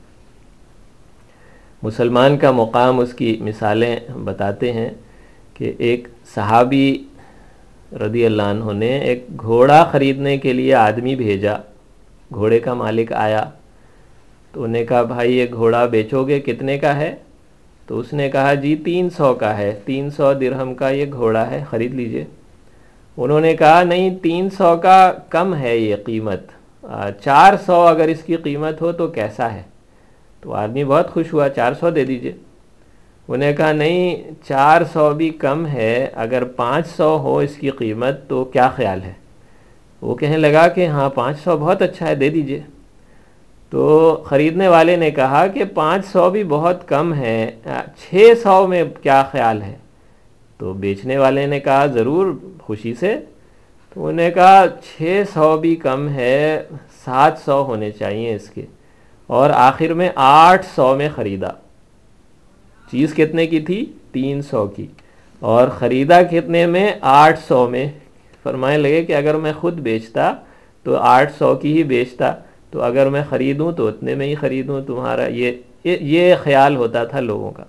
مسلمان کا مقام، اس کی مثالیں بتاتے ہیں کہ ایک صحابی رضی اللہ عنہ نے ایک گھوڑا خریدنے کے لیے آدمی بھیجا، گھوڑے کا مالک آیا تو انہوں نے کہا بھائی یہ گھوڑا بیچو گے، کتنے کا ہے؟ تو اس نے کہا جی تین سو کا ہے، تین سو درہم کا یہ گھوڑا ہے، خرید لیجئے۔ انہوں نے کہا نہیں، تین سو کا کم ہے یہ قیمت، چار سو اگر اس کی قیمت ہو تو کیسا ہے؟ تو آدمی بہت خوش ہوا، چار سو دے دیجئے۔ انہوں نے کہا نہیں، چار سو بھی کم ہے، اگر پانچ سو ہو اس کی قیمت تو کیا خیال ہے؟ وہ کہنے لگا کہ ہاں پانچ سو بہت اچھا ہے، دے دیجئے۔ تو خریدنے والے نے کہا کہ پانچ سو بھی بہت کم ہے، چھ سو میں کیا خیال ہے؟ تو بیچنے والے نے کہا ضرور، خوشی سے۔ تو انہوں نے کہا چھ سو بھی کم ہے، سات سو ہونے چاہیے اس کے، اور آخر میں آٹھ سو میں خریدا۔ چیز کتنے کی تھی؟ تین سو کی، اور خریدا کتنے میں؟ آٹھ سو میں۔ فرمانے لگے کہ اگر میں خود بیچتا تو آٹھ سو کی ہی بیچتا، تو اگر میں خریدوں تو اتنے میں ہی خریدوں۔ تمہارا یہ یہ خیال ہوتا تھا لوگوں کا۔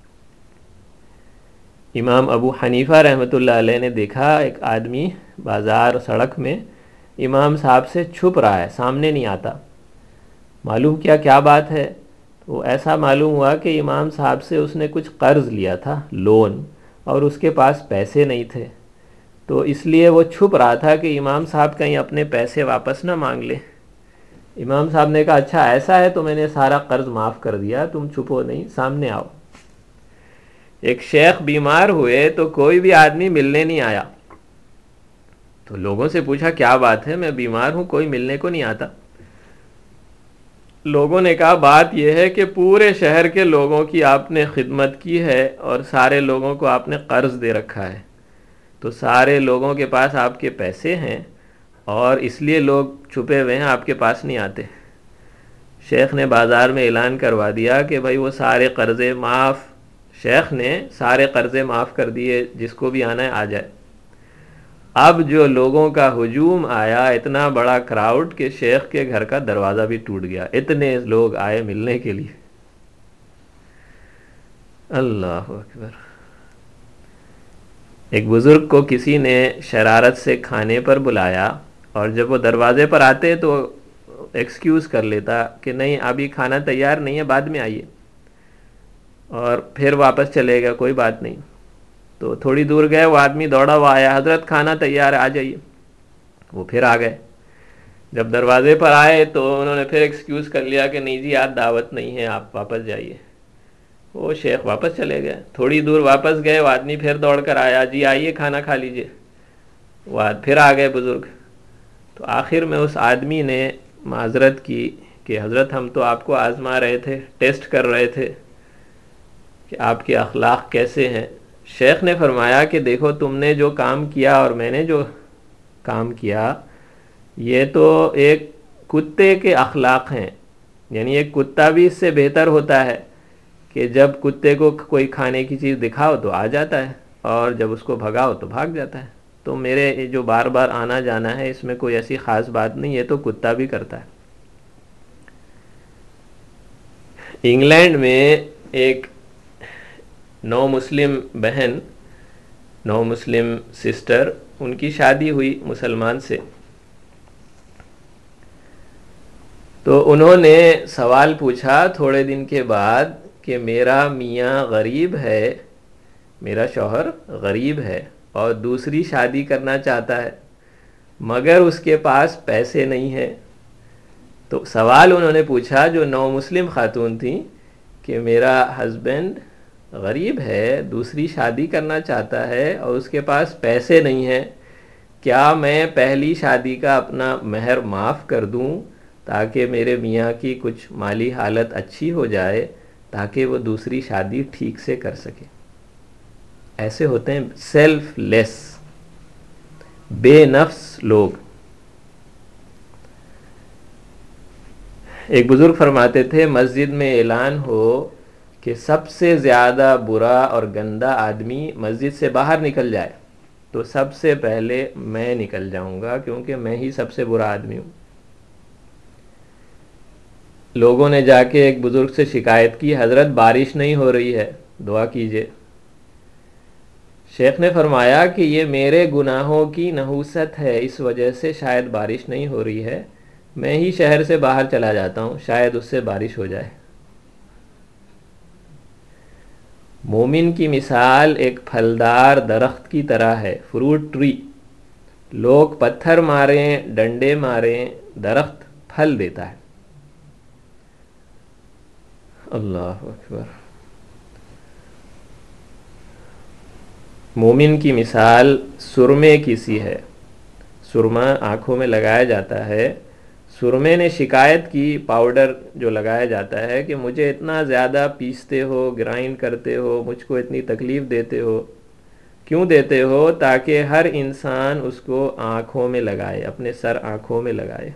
امام ابو حنیفہ رحمۃ اللہ علیہ نے دیکھا ایک آدمی بازار سڑک میں امام صاحب سے چھپ رہا ہے، سامنے نہیں آتا۔ معلوم کیا کیا بات ہے؟ تو ایسا معلوم ہوا کہ امام صاحب سے اس نے کچھ قرض لیا تھا، لون، اور اس کے پاس پیسے نہیں تھے، تو اس لیے وہ چھپ رہا تھا کہ امام صاحب کہیں اپنے پیسے واپس نہ مانگ لیں۔ امام صاحب نے کہا اچھا ایسا ہے تو میں نے سارا قرض معاف کر دیا، تم چھپو نہیں، سامنے آؤ۔ ایک شیخ بیمار ہوئے تو کوئی بھی آدمی ملنے نہیں آیا، تو لوگوں سے پوچھا کیا بات ہے، میں بیمار ہوں کوئی ملنے کو نہیں آتا۔ لوگوں نے کہا بات یہ ہے کہ پورے شہر کے لوگوں کی آپ نے خدمت کی ہے اور سارے لوگوں کو آپ نے قرض دے رکھا ہے، تو سارے لوگوں کے پاس آپ کے پیسے ہیں اور اس لیے لوگ چھپے ہوئے ہیں، آپ کے پاس نہیں آتے۔ شیخ نے بازار میں اعلان کروا دیا کہ بھائی وہ سارے قرضے معاف، شیخ نے سارے قرضے معاف کر دیے، جس کو بھی آنا ہے آ جائے۔ اب جو لوگوں کا ہجوم آیا، اتنا بڑا کراؤڈ کہ شیخ کے گھر کا دروازہ بھی ٹوٹ گیا، اتنے لوگ آئے ملنے کے لیے۔ اللہ اکبر۔ ایک بزرگ کو کسی نے شرارت سے کھانے پر بلایا، اور جب وہ دروازے پر آتے تو ایکسکیوز کر لیتا کہ نہیں ابھی کھانا تیار نہیں ہے، بعد میں آئیے، اور پھر واپس چلے گا، کوئی بات نہیں۔ تو تھوڑی دور گئے، وہ آدمی دوڑا ہوا آیا، حضرت کھانا تیار ہے آ جائیے۔ وہ پھر آ گئے، جب دروازے پر آئے تو انہوں نے پھر ایکسکیوز کر لیا کہ نہیں جی آج دعوت نہیں ہے، آپ واپس جائیے۔ وہ شیخ واپس چلے گئے، تھوڑی دور واپس گئے، وہ آدمی پھر دوڑ کر آیا، جی آئیے کھانا کھا لیجئے۔ وہ پھر آ گئے بزرگ۔ تو آخر میں اس آدمی نے معذرت کی کہ حضرت ہم تو آپ کو آزما رہے تھے، ٹیسٹ کر رہے تھے کہ آپ کے اخلاق کیسے ہیں۔ شیخ نے فرمایا کہ دیکھو تم نے جو کام کیا اور میں نے جو کام کیا، یہ تو ایک کتے کے اخلاق ہیں، یعنی ایک کتا بھی اس سے بہتر ہوتا ہے کہ جب کتے کو کوئی کھانے کی چیز دکھاؤ تو آ جاتا ہے، اور جب اس کو بھگاؤ تو بھاگ جاتا ہے۔ تو میرے جو بار بار آنا جانا ہے اس میں کوئی ایسی خاص بات نہیں، یہ تو کتا بھی کرتا ہے۔ انگلینڈ میں ایک نو مسلم بہن، نو مسلم سسٹر، ان کی شادی ہوئی مسلمان سے، تو انہوں نے سوال پوچھا تھوڑے دن کے بعد کہ میرا میاں غریب ہے، میرا شوہر غریب ہے اور دوسری شادی کرنا چاہتا ہے مگر اس کے پاس پیسے نہیں ہیں۔ تو سوال انہوں نے پوچھا جو نو مسلم خاتون تھیں کہ میرا ہسبینڈ غریب ہے، دوسری شادی کرنا چاہتا ہے اور اس کے پاس پیسے نہیں ہیں، کیا میں پہلی شادی کا اپنا مہر معاف کر دوں تاکہ میرے میاں کی کچھ مالی حالت اچھی ہو جائے تاکہ وہ دوسری شادی ٹھیک سے کر سکے۔ ایسے ہوتے ہیں سیلف لیس، بے نفس لوگ۔ ایک بزرگ فرماتے تھے مسجد میں اعلان ہو کہ سب سے زیادہ برا اور گندا آدمی مسجد سے باہر نکل جائے تو سب سے پہلے میں نکل جاؤں گا، کیونکہ میں ہی سب سے برا آدمی ہوں۔ لوگوں نے جا کے ایک بزرگ سے شکایت کی حضرت بارش نہیں ہو رہی ہے، دعا کیجئے۔ شیخ نے فرمایا کہ یہ میرے گناہوں کی نحوست ہے، اس وجہ سے شاید بارش نہیں ہو رہی ہے، میں ہی شہر سے باہر چلا جاتا ہوں، شاید اس سے بارش ہو جائے۔ مومن کی مثال ایک پھلدار درخت کی طرح ہے، فروٹ ٹری۔ لوگ پتھر ماریں، ڈنڈے ماریں، درخت پھل دیتا ہے۔ اللہ اکبر۔ مومن کی مثال سرمے کی سی ہے، سرما آنکھوں میں لگایا جاتا ہے۔ سرمے نے شکایت کی، پاؤڈر جو لگایا جاتا ہے، کہ مجھے اتنا زیادہ پیستے ہو، گرائنڈ کرتے ہو، مجھ کو اتنی تکلیف دیتے ہو، کیوں دیتے ہو؟ تاکہ ہر انسان اس کو آنکھوں میں لگائے، اپنے سر آنکھوں میں لگائے۔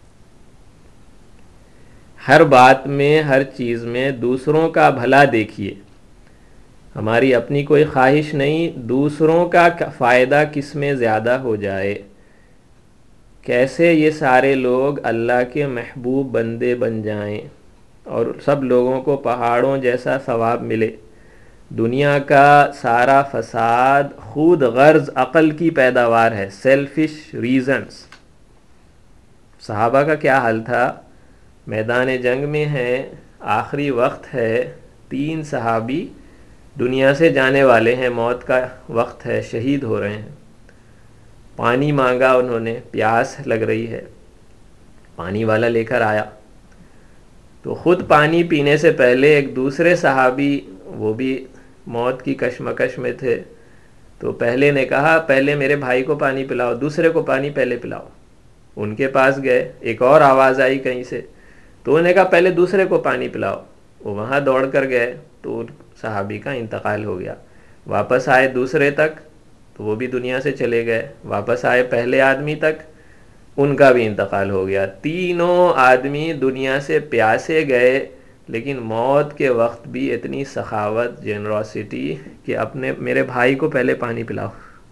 ہر بات میں، ہر چیز میں دوسروں کا بھلا دیکھیے، ہماری اپنی کوئی خواہش نہیں، دوسروں کا فائدہ کس میں زیادہ ہو جائے، کیسے یہ سارے لوگ اللہ کے محبوب بندے بن جائیں اور سب لوگوں کو پہاڑوں جیسا ثواب ملے۔ دنیا کا سارا فساد خود غرض عقل کی پیداوار ہے، سیلفش ریزنز۔ صحابہ کا کیا حال تھا؟ میدان جنگ میں ہیں، آخری وقت ہے، تین صحابی دنیا سے جانے والے ہیں، موت کا وقت ہے، شہید ہو رہے ہیں. پانی مانگا انہوں نے، پیاس لگ رہی ہے، پانی والا لے کر آیا. تو خود پانی پینے سے پہلے ایک دوسرے صحابی، وہ بھی موت کی کشمکش میں تھے، تو پہلے نے کہا پہلے میرے بھائی کو پانی پلاؤ، دوسرے کو پانی پہلے پلاؤ. ان کے پاس گئے، ایک اور آواز آئی کہیں سے، تو انہوں نے کہا پہلے دوسرے کو پانی پلاؤ. وہ وہاں دوڑ کر گئے تو صحابی کا انتقال ہو گیا. واپس آئے دوسرے تک تو وہ بھی دنیا سے چلے گئے. واپس آئے پہلے آدمی تک، ان کا بھی انتقال ہو گیا. تینوں آدمی دنیا سے پیاسے گئے، لیکن موت کے وقت بھی اتنی سخاوت، جنروسٹی کہ اپنے میرے بھائی کو پہلے پانی پلاؤ.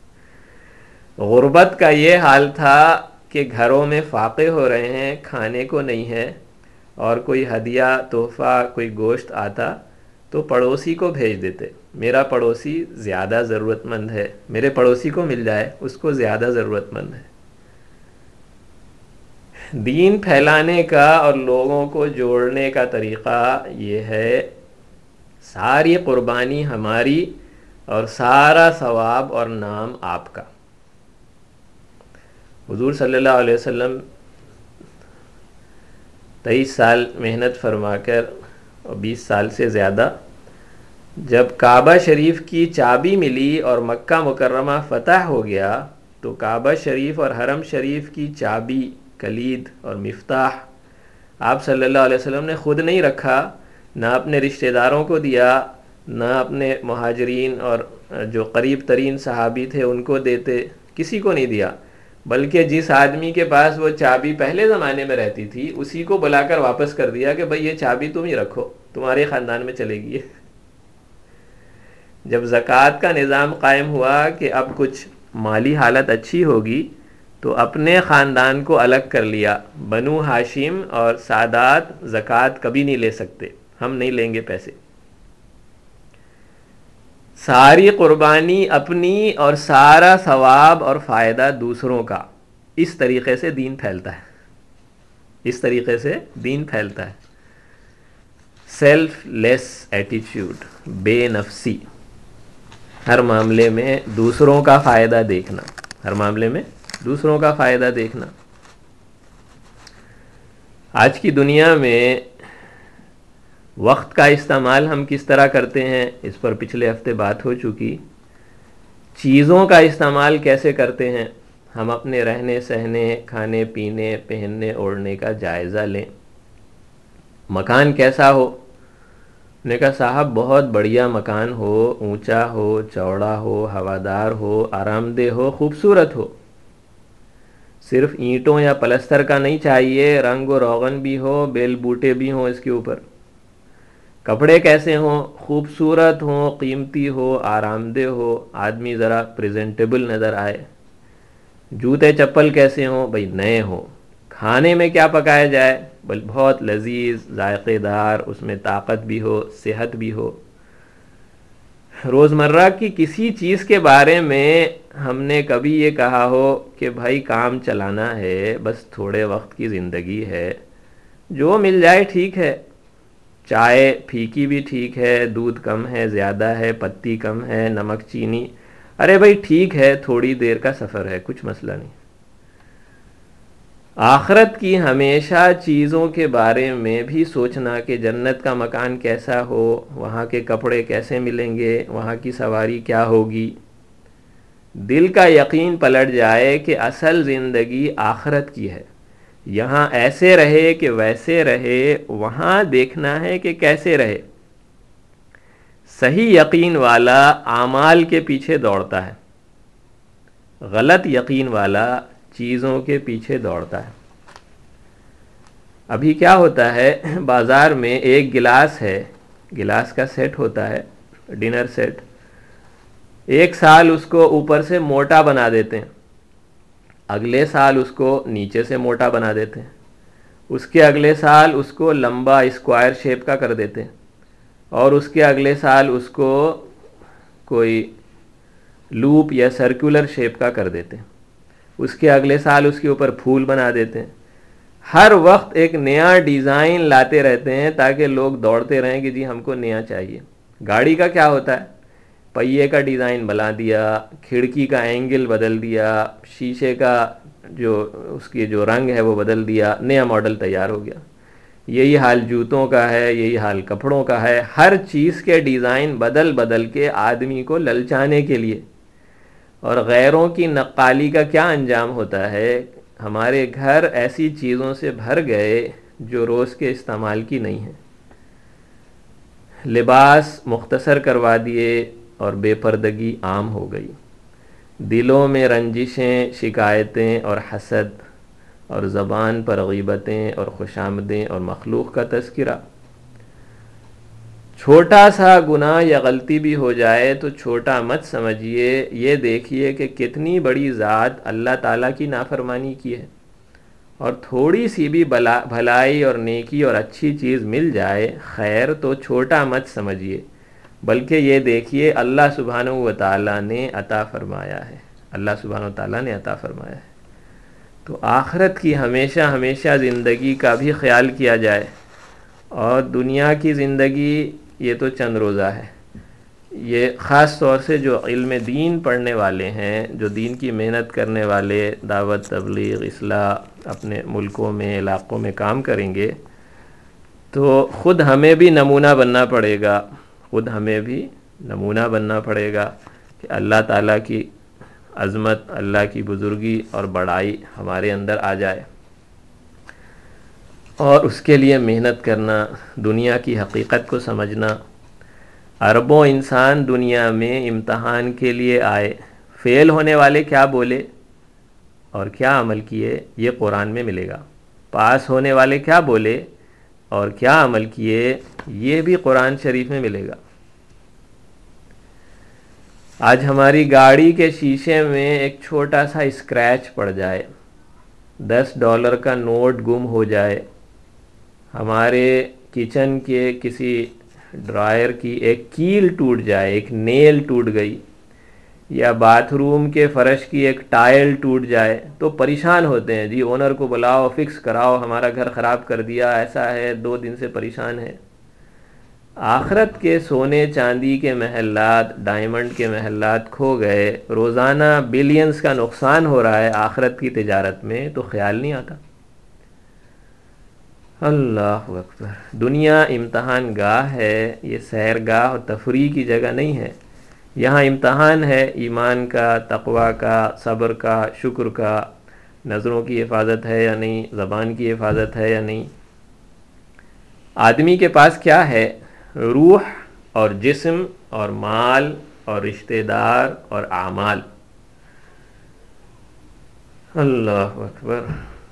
غربت کا یہ حال تھا کہ گھروں میں فاقے ہو رہے ہیں، کھانے کو نہیں ہے، اور کوئی ہدیہ تحفہ کوئی گوشت آتا تو پڑوسی کو بھیج دیتے. میرا پڑوسی زیادہ ضرورت مند ہے، میرے پڑوسی کو مل جائے، اس کو زیادہ ضرورت مند ہے. دین پھیلانے کا اور لوگوں کو جوڑنے کا طریقہ یہ ہے، ساری قربانی ہماری اور سارا ثواب اور نام آپ کا. حضور صلی اللہ علیہ وسلم تیئیس سال محنت فرما کر اور بیس سال سے زیادہ، جب کعبہ شریف کی چابی ملی اور مکہ مکرمہ فتح ہو گیا تو کعبہ شریف اور حرم شریف کی چابی، کلید اور مفتاح آپ صلی اللہ علیہ وسلم نے خود نہیں رکھا، نہ اپنے رشتہ داروں کو دیا، نہ اپنے مہاجرین اور جو قریب ترین صحابی تھے ان کو دیتے، کسی کو نہیں دیا، بلکہ جس آدمی کے پاس وہ چابی پہلے زمانے میں رہتی تھی اسی کو بلا کر واپس کر دیا کہ بھئی یہ چابی تم ہی رکھو، تمہارے خاندان میں چلے گی. جب زکوٰۃ کا نظام قائم ہوا کہ اب کچھ مالی حالت اچھی ہوگی تو اپنے خاندان کو الگ کر لیا. بنو ہاشم اور سادات زکوٰۃ کبھی نہیں لے سکتے، ہم نہیں لیں گے پیسے. ساری قربانی اپنی اور سارا ثواب اور فائدہ دوسروں کا. اس طریقے سے دین پھیلتا ہے، اس طریقے سے دین پھیلتا ہے. سیلف لیس ایٹیٹیوڈ، بے نفسی، ہر معاملے میں دوسروں کا فائدہ دیکھنا، ہر معاملے میں دوسروں کا فائدہ دیکھنا. آج کی دنیا میں وقت کا استعمال ہم کس طرح کرتے ہیں اس پر پچھلے ہفتے بات ہو چکی. چیزوں کا استعمال کیسے کرتے ہیں، ہم اپنے رہنے سہنے، کھانے پینے، پہننے اوڑھنے کا جائزہ لیں. مکان کیسا ہو، نے کہا صاحب بہت بڑھیا مکان ہو، اونچا ہو، چوڑا ہو، ہوادار ہو، آرام دہ ہو، خوبصورت ہو. صرف اینٹوں یا پلستر کا نہیں چاہیے، رنگ و روغن بھی ہو، بیل بوٹے بھی ہوں اس کے اوپر. کپڑے کیسے ہوں، خوبصورت ہوں، قیمتی ہو، آرام دہ ہو، آدمی ذرا پریزنٹیبل نظر آئے. جوتے چپل کیسے ہوں، بھئی نئے ہوں. کھانے میں کیا پکایا جائے، بل بہت لذیذ، ذائقے دار، اس میں طاقت بھی ہو، صحت بھی ہو. روزمرہ کی کسی چیز کے بارے میں ہم نے کبھی یہ کہا ہو کہ بھائی کام چلانا ہے، بس تھوڑے وقت کی زندگی ہے، جو مل جائے ٹھیک ہے. چائے پھیکی بھی ٹھیک ہے، دودھ کم ہے زیادہ ہے، پتی کم ہے، نمک چینی، ارے بھائی ٹھیک ہے، تھوڑی دیر کا سفر ہے، کچھ مسئلہ نہیں. آخرت کی ہمیشہ چیزوں کے بارے میں بھی سوچنا کہ جنت کا مکان کیسا ہو، وہاں کے کپڑے کیسے ملیں گے، وہاں کی سواری کیا ہوگی. دل کا یقین پلٹ جائے کہ اصل زندگی آخرت کی ہے، یہاں ایسے رہے کہ ویسے رہے، وہاں دیکھنا ہے کہ کیسے رہے. صحیح یقین والا اعمال کے پیچھے دوڑتا ہے، غلط یقین والا چیزوں کے پیچھے دوڑتا ہے. ابھی کیا ہوتا ہے، بازار میں ایک گلاس ہے، گلاس کا سیٹ ہوتا ہے، ڈنر سیٹ، ایک سال اس کو اوپر سے موٹا بنا دیتے ہیں، اگلے سال اس کو نیچے سے موٹا بنا دیتے ہیں، اس کے اگلے سال اس کو لمبا اسکوائر شیپ کا کر دیتے ہیں، اور اس کے اگلے سال اس کو کوئی لوپ یا سرکولر شیپ کا کر دیتے ہیں، اس کے اگلے سال اس کے اوپر پھول بنا دیتے ہیں. ہر وقت ایک نیا ڈیزائن لاتے رہتے ہیں تاکہ لوگ دوڑتے رہیں کہ جی ہم کو نیا چاہیے. گاڑی کا کیا ہوتا ہے؟ پہیے کا ڈیزائن بنا دیا، کھڑکی کا اینگل بدل دیا، شیشے کا جو اس کی جو رنگ ہے وہ بدل دیا، نیا ماڈل تیار ہو گیا. یہی حال جوتوں کا ہے، یہی حال کپڑوں کا ہے. ہر چیز کے ڈیزائن بدل بدل کے آدمی کو للچانے کے لیے. اور غیروں کی نقالی کا کیا انجام ہوتا ہے؟ ہمارے گھر ایسی چیزوں سے بھر گئے جو روز کے استعمال کی نہیں ہیں. لباس مختصر کروا دیے اور بے پردگی عام ہو گئی. دلوں میں رنجشیں، شکایتیں اور حسد، اور زبان پر غیبتیں اور خوشامدیں اور مخلوق کا تذکرہ. چھوٹا سا گناہ یا غلطی بھی ہو جائے تو چھوٹا مت سمجھیے، یہ دیکھیے کہ کتنی بڑی ذات اللہ تعالیٰ کی نافرمانی کی ہے. اور تھوڑی سی بھی بھلائی اور نیکی اور اچھی چیز مل جائے، خیر، تو چھوٹا مت سمجھیے، بلکہ یہ دیکھیے اللہ سبحانہ و تعالیٰ نے عطا فرمایا ہے. اللہ سبحانہ و تعالیٰ نے عطا فرمایا ہے. تو آخرت کی ہمیشہ ہمیشہ زندگی کا بھی خیال کیا جائے. اور دنیا کی زندگی یہ تو چند روزہ ہے. یہ خاص طور سے جو علم دین پڑھنے والے ہیں، جو دین کی محنت کرنے والے، دعوت، تبلیغ، اصلاح اپنے ملکوں میں، علاقوں میں کام کریں گے، تو خود ہمیں بھی نمونہ بننا پڑے گا. خود ہمیں بھی نمونہ بننا پڑے گا کہ اللہ تعالیٰ کی عظمت، اللہ کی بزرگی اور بڑائی ہمارے اندر آ جائے. اور اس کے لیے محنت کرنا، دنیا کی حقیقت کو سمجھنا. اربوں انسان دنیا میں امتحان کے لیے آئے. فیل ہونے والے کیا بولے اور کیا عمل کیے، یہ قرآن میں ملے گا. پاس ہونے والے کیا بولے اور کیا عمل کیے، یہ بھی قرآن شریف میں ملے گا. آج ہماری گاڑی کے شیشے میں ایک چھوٹا سا اسکریچ پڑ جائے، دس ڈالر کا نوٹ گم ہو جائے، ہمارے کچن کے کسی ڈرائر کی ایک کیل ٹوٹ جائے، ایک نیل ٹوٹ گئی، یا باتھ روم کے فرش کی ایک ٹائل ٹوٹ جائے، تو پریشان ہوتے ہیں. جی اونر کو بلاؤ، فکس کراؤ، ہمارا گھر خراب کر دیا، ایسا ہے، دو دن سے پریشان ہے. آخرت کے سونے چاندی کے محلات، ڈائمنڈ کے محلات کھو گئے، روزانہ بلینز کا نقصان ہو رہا ہے آخرت کی تجارت میں، تو خیال نہیں آتا. اللہ اکبر. دنیا امتحان گاہ ہے، یہ سیر گاہ اور تفریح کی جگہ نہیں ہے. یہاں امتحان ہے ایمان کا، تقوی کا، صبر کا، شکر کا. نظروں کی حفاظت ہے یا نہیں، زبان کی حفاظت ہے یا نہیں. آدمی کے پاس کیا ہے؟ روح اور جسم اور مال اور رشتہ دار اور اعمال. اللہ اکبر.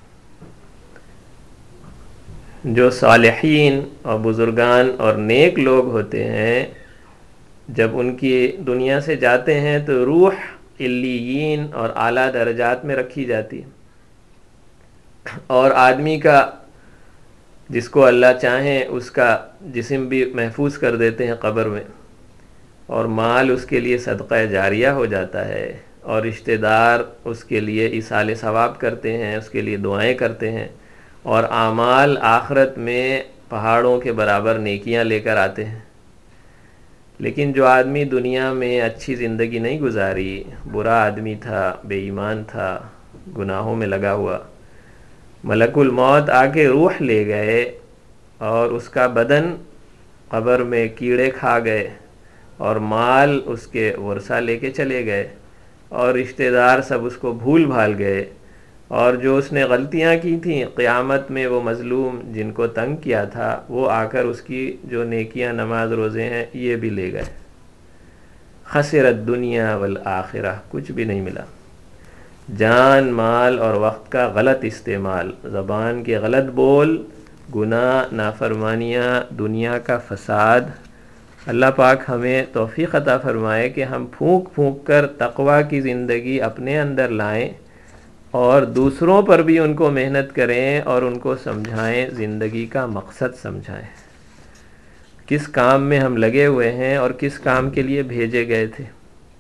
جو صالحین اور بزرگان اور نیک لوگ ہوتے ہیں، جب ان کی دنیا سے جاتے ہیں تو روح علیین اور اعلیٰ درجات میں رکھی جاتی ہے. اور آدمی کا، جس کو اللہ چاہیں اس کا جسم بھی محفوظ کر دیتے ہیں قبر میں، اور مال اس کے لیے صدقہ جاریہ ہو جاتا ہے، اور رشتہ دار اس کے لیے ایصال ثواب کرتے ہیں، اس کے لیے دعائیں کرتے ہیں، اور اعمال آخرت میں پہاڑوں کے برابر نیکیاں لے کر آتے ہیں. لیکن جو آدمی دنیا میں اچھی زندگی نہیں گزاری، برا آدمی تھا، بے ایمان تھا، گناہوں میں لگا ہوا، ملک الموت آ کے روح لے گئے اور اس کا بدن قبر میں کیڑے کھا گئے، اور مال اس کے ورثہ لے کے چلے گئے، اور رشتہ دار سب اس کو بھول بھال گئے، اور جو اس نے غلطیاں کی تھیں قیامت میں وہ مظلوم جن کو تنگ کیا تھا وہ آ کر اس کی جو نیکیاں، نماز، روزے ہیں، یہ بھی لے گئے. خسرت دنیا والآخرہ، کچھ بھی نہیں ملا. جان، مال اور وقت کا غلط استعمال، زبان کے غلط بول، گناہ، نافرمانیاں، دنیا کا فساد. اللہ پاک ہمیں توفیق عطا فرمائے کہ ہم پھونک پھونک کر تقوی کی زندگی اپنے اندر لائیں اور دوسروں پر بھی ان کو محنت کریں اور ان کو سمجھائیں، زندگی کا مقصد سمجھائیں، کس کام میں ہم لگے ہوئے ہیں اور کس کام کے لیے بھیجے گئے تھے.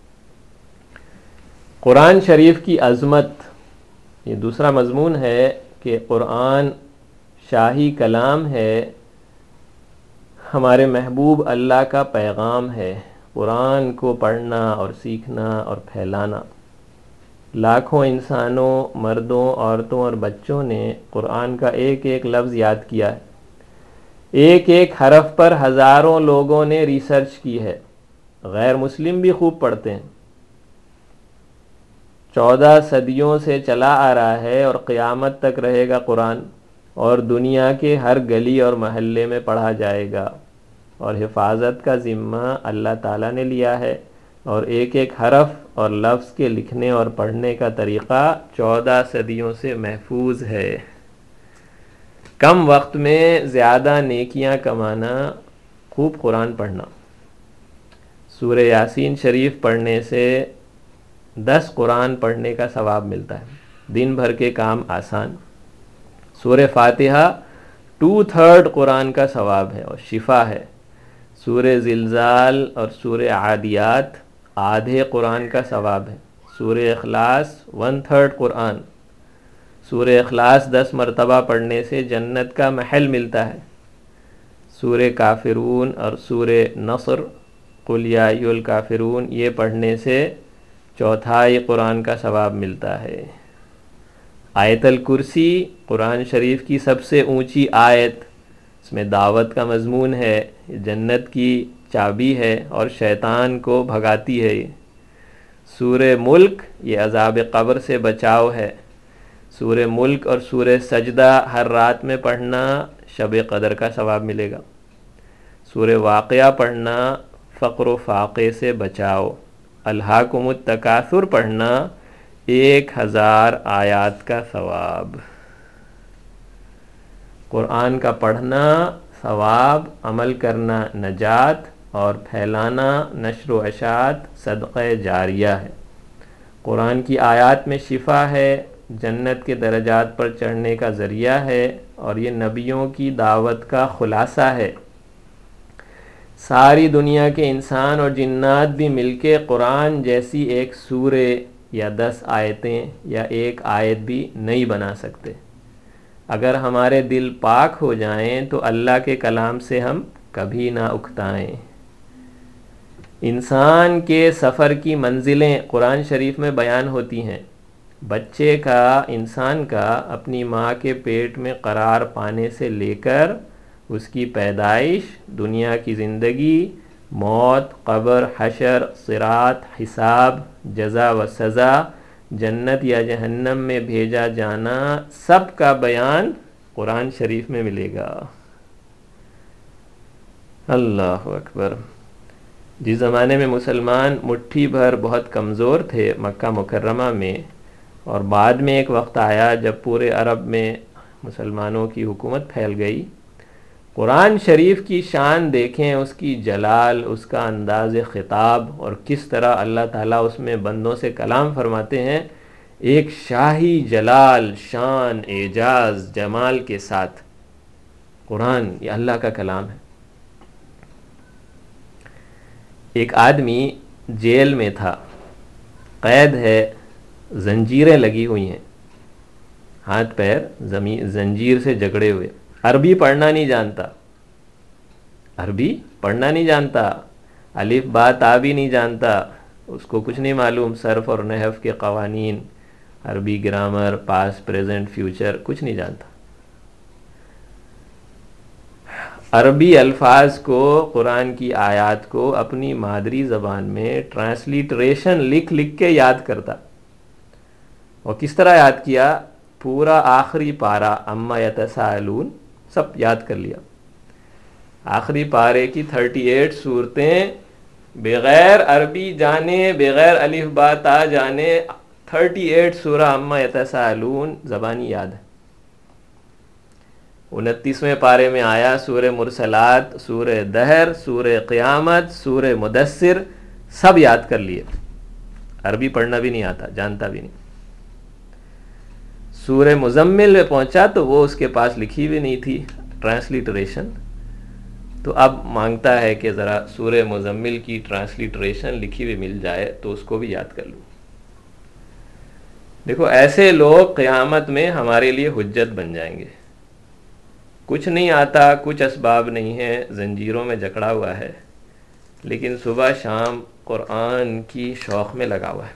قرآن شریف کی عظمت، یہ دوسرا مضمون ہے کہ قرآن شاہی کلام ہے، ہمارے محبوب اللہ کا پیغام ہے۔ قرآن کو پڑھنا اور سیکھنا اور پھیلانا۔ لاکھوں انسانوں، مردوں، عورتوں اور بچوں نے قرآن کا ایک ایک لفظ یاد کیا ہے۔ ایک ایک حرف پر ہزاروں لوگوں نے ریسرچ کی ہے۔ غیر مسلم بھی خوب پڑھتے ہیں۔ چودہ صدیوں سے چلا آ رہا ہے اور قیامت تک رہے گا قرآن، اور دنیا کے ہر گلی اور محلے میں پڑھا جائے گا، اور حفاظت کا ذمہ اللہ تعالیٰ نے لیا ہے، اور ایک ایک حرف اور لفظ کے لکھنے اور پڑھنے کا طریقہ چودہ صدیوں سے محفوظ ہے۔ کم وقت میں زیادہ نیکیاں کمانا، خوب قرآن پڑھنا۔ سورہ یاسین شریف پڑھنے سے دس قرآن پڑھنے کا ثواب ملتا ہے، دن بھر کے کام آسان۔ سورہ فاتحہ ٹو تھرڈ قرآن کا ثواب ہے اور شفا ہے۔ سورہ زلزال اور سورہ عادیات آدھے قرآن کا ثواب ہے۔ سورہ اخلاص ون تھرڈ قرآن۔ سورہ اخلاص دس مرتبہ پڑھنے سے جنت کا محل ملتا ہے۔ سورہ کافرون اور سورہ نصر قل یا ایھا الکافرون یہ پڑھنے سے چوتھائی قرآن کا ثواب ملتا ہے۔ آیت الکرسی قرآن شریف کی سب سے اونچی آیت، اس میں دعوت کا مضمون ہے، جنت کی چابی ہے اور شیطان کو بھگاتی ہے۔ سورہ ملک یہ عذاب قبر سے بچاؤ ہے۔ سورہ ملک اور سورہ سجدہ ہر رات میں پڑھنا شب قدر کا ثواب ملے گا۔ سورہ واقعہ پڑھنا فقر و فاقے سے بچاؤ۔ الہاکم التکاثر پڑھنا ایک ہزار آیات کا ثواب۔ قرآن کا پڑھنا ثواب، عمل کرنا نجات، اور پھیلانا نشر و اشاعت صدقہ جاریہ ہے۔ قرآن کی آیات میں شفا ہے، جنت کے درجات پر چڑھنے کا ذریعہ ہے، اور یہ نبیوں کی دعوت کا خلاصہ ہے۔ ساری دنیا کے انسان اور جنات بھی مل کے قرآن جیسی ایک سورہ یا دس آیتیں یا ایک آیت بھی نہیں بنا سکتے۔ اگر ہمارے دل پاک ہو جائیں تو اللہ کے کلام سے ہم کبھی نہ اکتائیں۔ انسان کے سفر کی منزلیں قرآن شریف میں بیان ہوتی ہیں۔ بچے کا، انسان کا اپنی ماں کے پیٹ میں قرار پانے سے لے کر اس کی پیدائش، دنیا کی زندگی، موت، قبر، حشر، صراط، حساب، جزا و سزا، جنت یا جہنم میں بھیجا جانا، سب کا بیان قرآن شریف میں ملے گا۔ اللہ اکبر۔ جس زمانے میں مسلمان مٹھی بھر بہت کمزور تھے مکہ مکرمہ میں، اور بعد میں ایک وقت آیا جب پورے عرب میں مسلمانوں کی حکومت پھیل گئی، قرآن شریف کی شان دیکھیں، اس کی جلال، اس کا انداز خطاب، اور کس طرح اللہ تعالیٰ اس میں بندوں سے کلام فرماتے ہیں، ایک شاہی جلال، شان، اعجاز، جمال کے ساتھ۔ قرآن یہ اللہ کا کلام ہے۔ ایک آدمی جیل میں تھا، قید ہے، زنجیریں لگی ہوئی ہیں، ہاتھ پیر زنجیر سے جکڑے ہوئے، عربی پڑھنا نہیں جانتا، عربی پڑھنا نہیں جانتا، الف با تا بھی نہیں جانتا، اس کو کچھ نہیں معلوم، صرف اور نحو کے قوانین، عربی گرامر، پاسٹ، پریزنٹ، فیوچر کچھ نہیں جانتا۔ عربی الفاظ کو، قرآن کی آیات کو اپنی مادری زبان میں ٹرانسلیٹریشن لکھ لکھ کے یاد کرتا۔ اور کس طرح یاد کیا؟ پورا آخری پارہ اما یتساءلون سب یاد کر لیا۔ آخری پارے کی تھرٹی ایٹ صورتیں بغیر عربی جانے، بغیر الف با تا جانے، تھرٹی ایٹ سورہ اما یتساءلون زبانی یاد ہے۔ انتیسویں پارے میں آیا سورہ مرسلات، سورہ دہر، سورہ قیامت، سورہ مدثر، سب یاد کر لیے۔ عربی پڑھنا بھی نہیں آتا، جانتا بھی نہیں۔ سورہ مزمل میں پہنچا تو وہ اس کے پاس لکھی بھی نہیں تھی ٹرانسلیٹریشن، تو اب مانگتا ہے کہ ذرا سورہ مزمل کی ٹرانسلیٹریشن لکھی ہوئی مل جائے تو اس کو بھی یاد کر لوں۔ دیکھو ایسے لوگ قیامت میں ہمارے لیے حجت بن جائیں گے. کچھ نہیں آتا, کچھ اسباب نہیں ہے, زنجیروں میں جکڑا ہوا ہے, لیکن صبح شام قرآن کی شوق میں لگا ہوا ہے.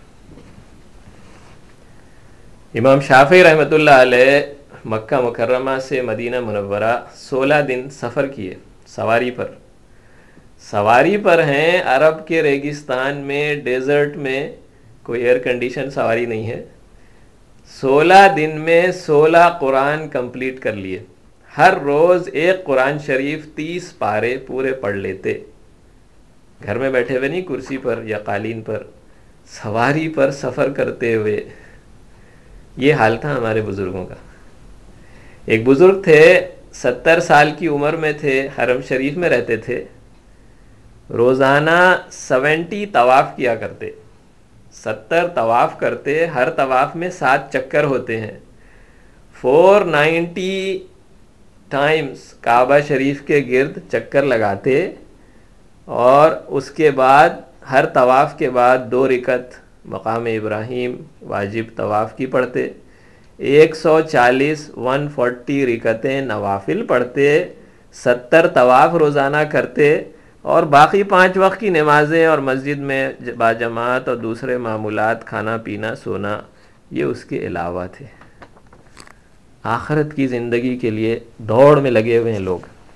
امام شافعی رحمۃ اللہ علیہ مکہ مکرمہ سے مدینہ منورہ سولہ دن سفر کیے سواری پر. سواری پر ہیں عرب کے ریگستان میں, ڈیزرٹ میں, کوئی ایئر کنڈیشن سواری نہیں ہے. سولہ دن میں سولہ قرآن کمپلیٹ کر لیے. ہر روز ایک قرآن شریف تیس پارے پورے پڑھ لیتے. گھر میں بیٹھے ہوئے نہیں, کرسی پر یا قالین پر, سواری پر سفر کرتے ہوئے. یہ حال تھا ہمارے بزرگوں کا. ایک بزرگ تھے, ستر سال کی عمر میں تھے, حرم شریف میں رہتے تھے. روزانہ سیونٹی طواف کیا کرتے, ستر طواف کرتے, ہر طواف میں سات چکر ہوتے ہیں. فور نائنٹی ٹائمز کعبہ شریف کے گرد چکر لگاتے, اور اس کے بعد ہر طواف کے بعد دو رکعت مقام ابراہیم واجب طواف کی پڑھتے, ایک سو چالیس ون فورٹی رکعتیں نوافل پڑھتے, ستر طواف روزانہ کرتے, اور باقی پانچ وقت کی نمازیں اور مسجد میں باجماعت اور دوسرے معمولات, کھانا پینا سونا, یہ اس کے علاوہ تھے. آخرت کی زندگی کے لیے دوڑ میں لگے ہوئے ہیں لوگ.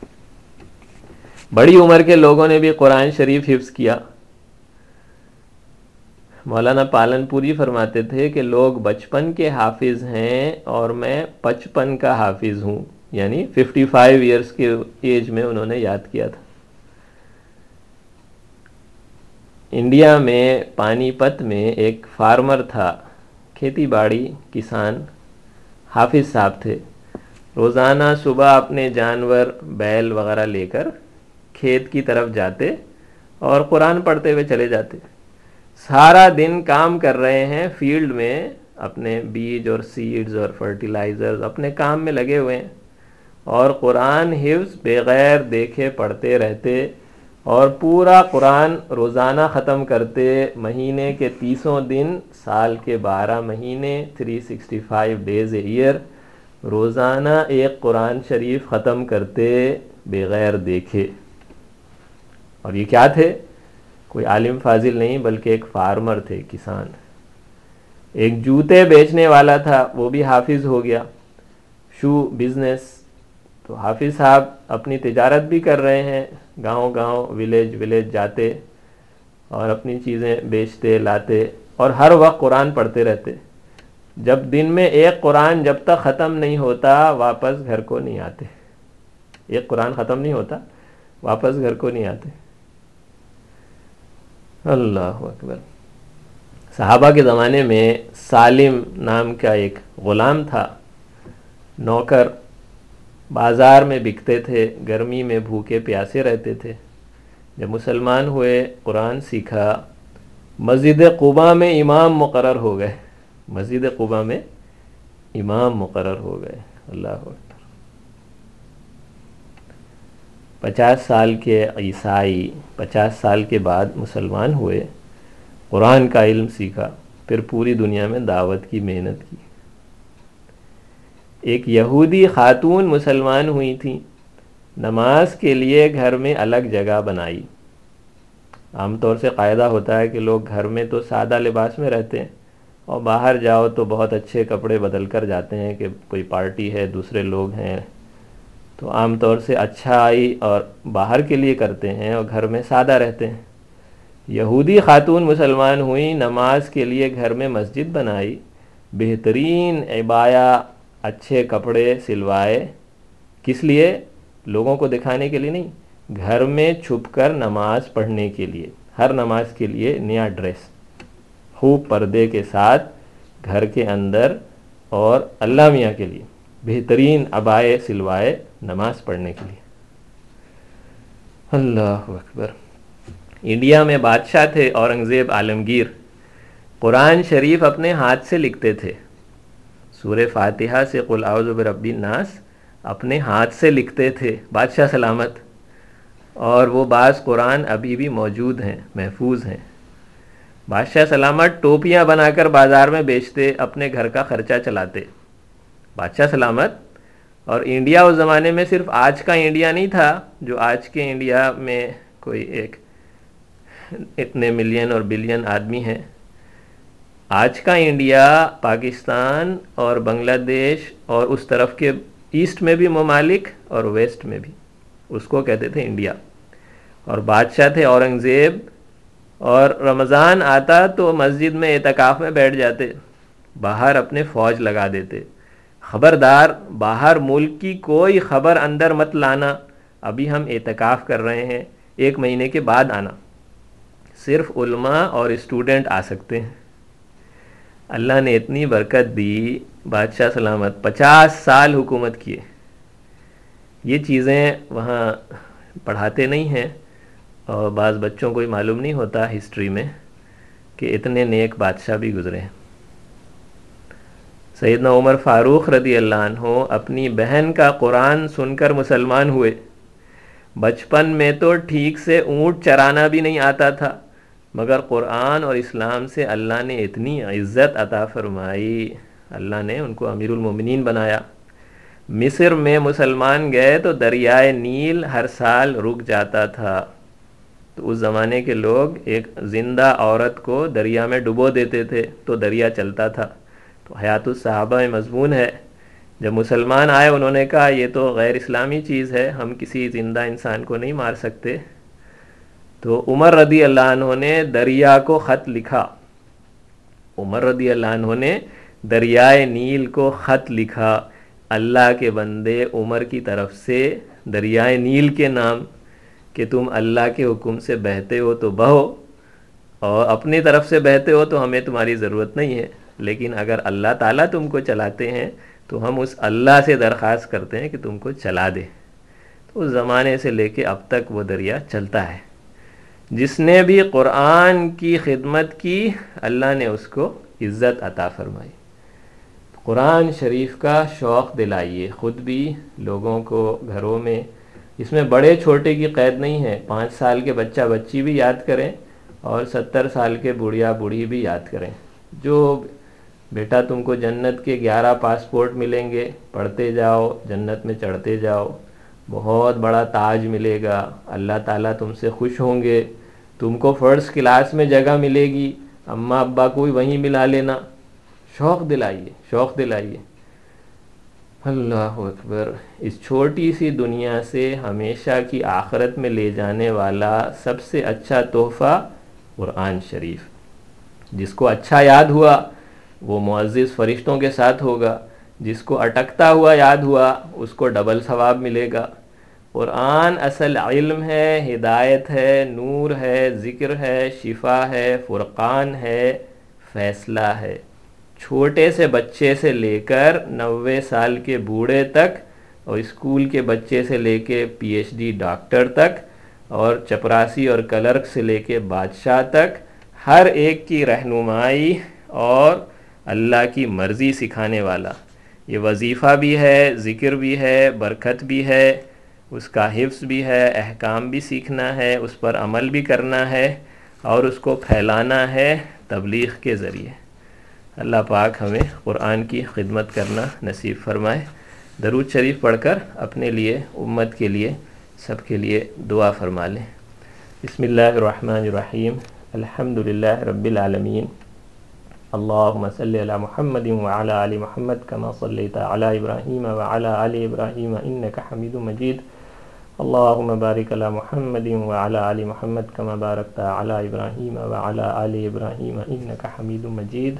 بڑی عمر کے لوگوں نے بھی قرآن شریف حفظ کیا. مولانا پالن پوری فرماتے تھے کہ لوگ بچپن کے حافظ ہیں اور میں پچپن کا حافظ ہوں, یعنی ففٹی فائیو ایئرس کے ایج میں انہوں نے یاد کیا تھا. انڈیا میں پانی پت میں ایک فارمر تھا, کھیتی باڑی کسان, حافظ صاحب تھے. روزانہ صبح اپنے جانور بیل وغیرہ لے کر کھیت کی طرف جاتے اور قرآن پڑھتے ہوئے چلے جاتے. سارا دن کام کر رہے ہیں فیلڈ میں, اپنے بیج اور سیڈز اور فرٹیلائزرز اپنے کام میں لگے ہوئے ہیں, اور قرآن حفظ بغیر دیکھے پڑھتے رہتے, اور پورا قرآن روزانہ ختم کرتے. مہینے کے تیسوں دن, سال کے بارہ مہینے, three sixty five days a year, روزانہ ایک قرآن شریف ختم کرتے بغیر دیکھے. اور یہ کیا تھے؟ کوئی عالم فاضل نہیں, بلکہ ایک فارمر تھے, کسان. ایک جوتے بیچنے والا تھا, وہ بھی حافظ ہو گیا, شو بزنس. تو حافظ صاحب اپنی تجارت بھی کر رہے ہیں, گاؤں گاؤں ولیج ولیج جاتے اور اپنی چیزیں بیچتے لاتے, اور ہر وقت قرآن پڑھتے رہتے. جب دن میں ایک قرآن جب تک ختم نہیں ہوتا واپس گھر کو نہیں آتے. ایک قرآن ختم نہیں ہوتا واپس گھر کو نہیں آتے. اللہ اکبر. صحابہ کے زمانے میں سالم نام کا ایک غلام تھا, نوکر, بازار میں بکتے تھے, گرمی میں بھوکے پیاسے رہتے تھے. جب مسلمان ہوئے, قرآن سیکھا, مسجد قباء میں امام مقرر ہو گئے. مسجد قباء میں امام مقرر ہو گئے. اللہ اکبر. پچاس سال کے عیسائی پچاس سال کے بعد مسلمان ہوئے, قرآن کا علم سیکھا, پھر پوری دنیا میں دعوت کی محنت کی. ایک یہودی خاتون مسلمان ہوئی تھیں, نماز کے لیے گھر میں الگ جگہ بنائی. عام طور سے قاعدہ ہوتا ہے کہ لوگ گھر میں تو سادہ لباس میں رہتے ہیں, اور باہر جاؤ تو بہت اچھے کپڑے بدل کر جاتے ہیں کہ کوئی پارٹی ہے, دوسرے لوگ ہیں, تو عام طور سے اچھائی اور باہر کے لیے کرتے ہیں اور گھر میں سادہ رہتے ہیں. یہودی خاتون مسلمان ہوئی, نماز کے لیے گھر میں مسجد بنائی, بہترین عبایا, اچھے کپڑے سلوائے. کس لیے؟ لوگوں کو دکھانے کے لیے نہیں, گھر میں چھپ کر نماز پڑھنے کے لیے. ہر نماز کے لیے نیا ڈریس, خوب پردے کے ساتھ گھر کے اندر, اور اللہ میاں کے لیے بہترین عبائے سلوائے نماز پڑھنے کے لیے. اللہ اکبر. انڈیا میں بادشاہ تھے اورنگزیب عالمگیر, قرآن شریف اپنے ہاتھ سے لکھتے تھے. سورہ فاتحہ سے قل اعوذ برب الناس اپنے ہاتھ سے لکھتے تھے, بادشاہ سلامت. اور وہ بعض قرآن ابھی بھی موجود ہیں, محفوظ ہیں. بادشاہ سلامت ٹوپیاں بنا کر بازار میں بیچتے، اپنے گھر کا خرچہ چلاتے. بادشاہ سلامت. اور انڈیا اس زمانے میں صرف آج کا انڈیا نہیں تھا جو آج کے انڈیا میں کوئی ایک اتنے ملین اور بلین آدمی ہیں. آج کا انڈیا پاکستان اور بنگلہ دیش اور اس طرف کے ایسٹ میں بھی ممالک اور ویسٹ میں بھی، اس کو کہتے تھے انڈیا. اور بادشاہ تھے اورنگزیب، اور رمضان آتا تو مسجد میں اعتکاف میں بیٹھ جاتے، باہر اپنے فوج لگا دیتے. خبردار باہر ملک کی کوئی خبر اندر مت لانا، ابھی ہم اعتکاف کر رہے ہیں، ایک مہینے کے بعد آنا. صرف علماء اور اسٹوڈنٹ آ سکتے ہیں. اللہ نے اتنی برکت دی، بادشاہ سلامت پچاس سال حکومت کیے. یہ چیزیں وہاں پڑھاتے نہیں ہیں، اور بعض بچوں کو ہی معلوم نہیں ہوتا ہسٹری میں کہ اتنے نیک بادشاہ بھی گزرے ہیں. سیدنا عمر فاروق رضی اللہ عنہ اپنی بہن کا قرآن سن کر مسلمان ہوئے. بچپن میں تو ٹھیک سے اونٹ چرانا بھی نہیں آتا تھا، مگر قرآن اور اسلام سے اللہ نے اتنی عزت عطا فرمائی، اللہ نے ان کو امیر المومنین بنایا. مصر میں مسلمان گئے تو دریائے نیل ہر سال رک جاتا تھا. تو اس زمانے کے لوگ ایک زندہ عورت کو دریا میں ڈبو دیتے تھے تو دریا چلتا تھا. تو حیات الصحابہ میں مضمون ہے، جب مسلمان آئے انہوں نے کہا یہ تو غیر اسلامی چیز ہے، ہم کسی زندہ انسان کو نہیں مار سکتے. تو عمر رضی اللہ عنہ نے دریا کو خط لکھا، عمر رضی اللہ عنہ نے دریائے نیل کو خط لکھا، اللہ کے بندے عمر کی طرف سے دریائے نیل کے نام، کہ تم اللہ کے حکم سے بہتے ہو تو بہو، اور اپنی طرف سے بہتے ہو تو ہمیں تمہاری ضرورت نہیں ہے، لیکن اگر اللہ تعالیٰ تم کو چلاتے ہیں تو ہم اس اللہ سے درخواست کرتے ہیں کہ تم کو چلا دے. تو اس زمانے سے لے کے اب تک وہ دریا چلتا ہے. جس نے بھی قرآن کی خدمت کی اللہ نے اس کو عزت عطا فرمائی. قرآن شریف کا شوق دلائیے خود بھی لوگوں کو گھروں میں. اس میں بڑے چھوٹے کی قید نہیں ہے، پانچ سال کے بچہ بچی بھی یاد کریں اور ستر سال کے بوڑھیا بوڑھی بھی یاد کریں. جو بیٹا تم کو جنت کے گیارہ پاسپورٹ ملیں گے، پڑھتے جاؤ جنت میں چڑھتے جاؤ، بہت بڑا تاج ملے گا، اللہ تعالیٰ تم سے خوش ہوں گے، تم کو فرسٹ کلاس میں جگہ ملے گی، اماں ابا کو بھی وہیں ملا لینا. شوق دلائیے، شوق دلائیے. اللہ اکبر. اس چھوٹی سی دنیا سے ہمیشہ کی آخرت میں لے جانے والا سب سے اچھا تحفہ قرآن شریف. جس کو اچھا یاد ہوا وہ معزز فرشتوں کے ساتھ ہوگا، جس کو اٹکتا ہوا یاد ہوا اس کو ڈبل ثواب ملے گا. قرآن اصل علم ہے، ہدایت ہے، نور ہے، ذکر ہے، شفا ہے، فرقان ہے، فیصلہ ہے. چھوٹے سے بچے سے لے کر نوے سال کے بوڑھے تک، اور اسکول کے بچے سے لے کے پی ایچ ڈی ڈاکٹر تک، اور چپراسی اور کلرک سے لے کے بادشاہ تک، ہر ایک کی رہنمائی اور اللہ کی مرضی سکھانے والا. یہ وظیفہ بھی ہے، ذکر بھی ہے، برکت بھی ہے، اس کا حفظ بھی ہے، احکام بھی سیکھنا ہے، اس پر عمل بھی کرنا ہے، اور اس کو پھیلانا ہے تبلیغ کے ذریعے. اللہ پاک ہمیں قرآن کی خدمت کرنا نصیب فرمائے. درود شریف پڑھ کر اپنے لیے، امت کے لیے، سب کے لیے دعا فرما لیں. بسم اللہ الرحمن الرحیم. الحمد للہ رب العالمین. اللہم صلی علی محمد وعلی آل محمد کما صلیت علی ابراہیم وعلی آل ابراہیم انک حمید مجید. اللہم بارک علی محمد وعلی آل محمد کما بارکت علی ابراہیم وعلی آل ابراہیم انک حمید مجید.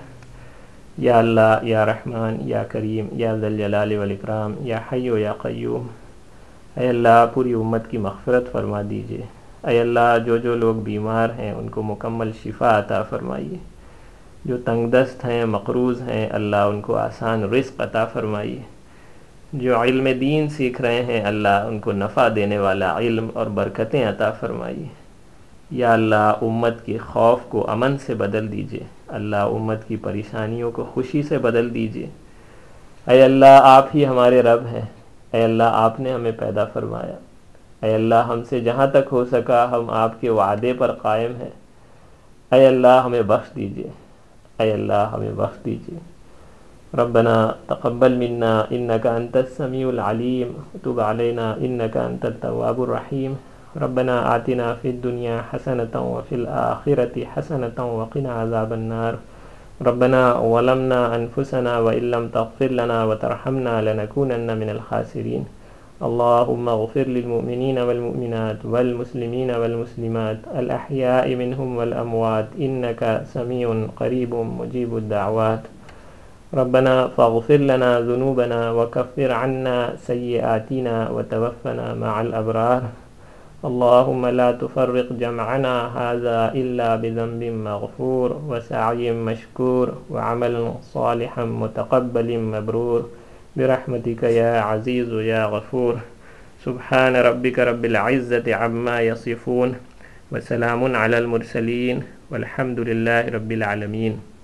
یا اللہ، یا رحمان، یا کریم، یا ذی الجلال والاکرام، یا حی یا قیوم. اے اللہ پوری امت کی مغفرت فرما دیجئے. اے اللہ جو جو لوگ بیمار ہیں ان کو مکمل شفا عطا فرمائیے. جو تنگ دست ہیں، مقروض ہیں، اللہ ان کو آسان رزق عطا فرمائیے. جو علم دین سیکھ رہے ہیں اللہ ان کو نفع دینے والا علم اور برکتیں عطا فرمائیے. یا اللہ امت کے خوف کو امن سے بدل دیجئے. اللہ امت کی پریشانیوں کو خوشی سے بدل دیجئے. اے اللہ آپ ہی ہمارے رب ہیں. اے اللہ آپ نے ہمیں پیدا فرمایا. اے اللہ ہم سے جہاں تک ہو سکا ہم آپ کے وعدے پر قائم ہیں. اے اللہ ہمیں بخش دیجئے، اے اللہ ہمیں بخش دیجئے۔ ربنا تقبل منا انك انت السميع العليم وتب علينا انك انت التواب الرحيم۔ ربنا آتنا في الدنيا حسنة وفي الآخرة حسنة وقنا عذاب النار۔ ربنا ظلمنا انفسنا وان لم تغفر لنا وترحمنا لنكونن من الخاسرين۔ اللهم اغفر للمؤمنين والمؤمنات والمسلمين والمسلمات الأحياء منهم والأموات إنك سميع قريب مجيب الدعوات۔ ربنا فاغفر لنا ذنوبنا وكفر عنا سيئاتنا وتوفنا مع الأبرار۔ اللهم لا تفرق جمعنا هذا إلا بذنب مغفور وسعي مشكور وعمل صالح متقبل مبرور برحمتك يا عزيز يا غفور۔ سبحان ربك رب العزة عما يصفون وسلام على المرسلين والحمد لله رب العالمين۔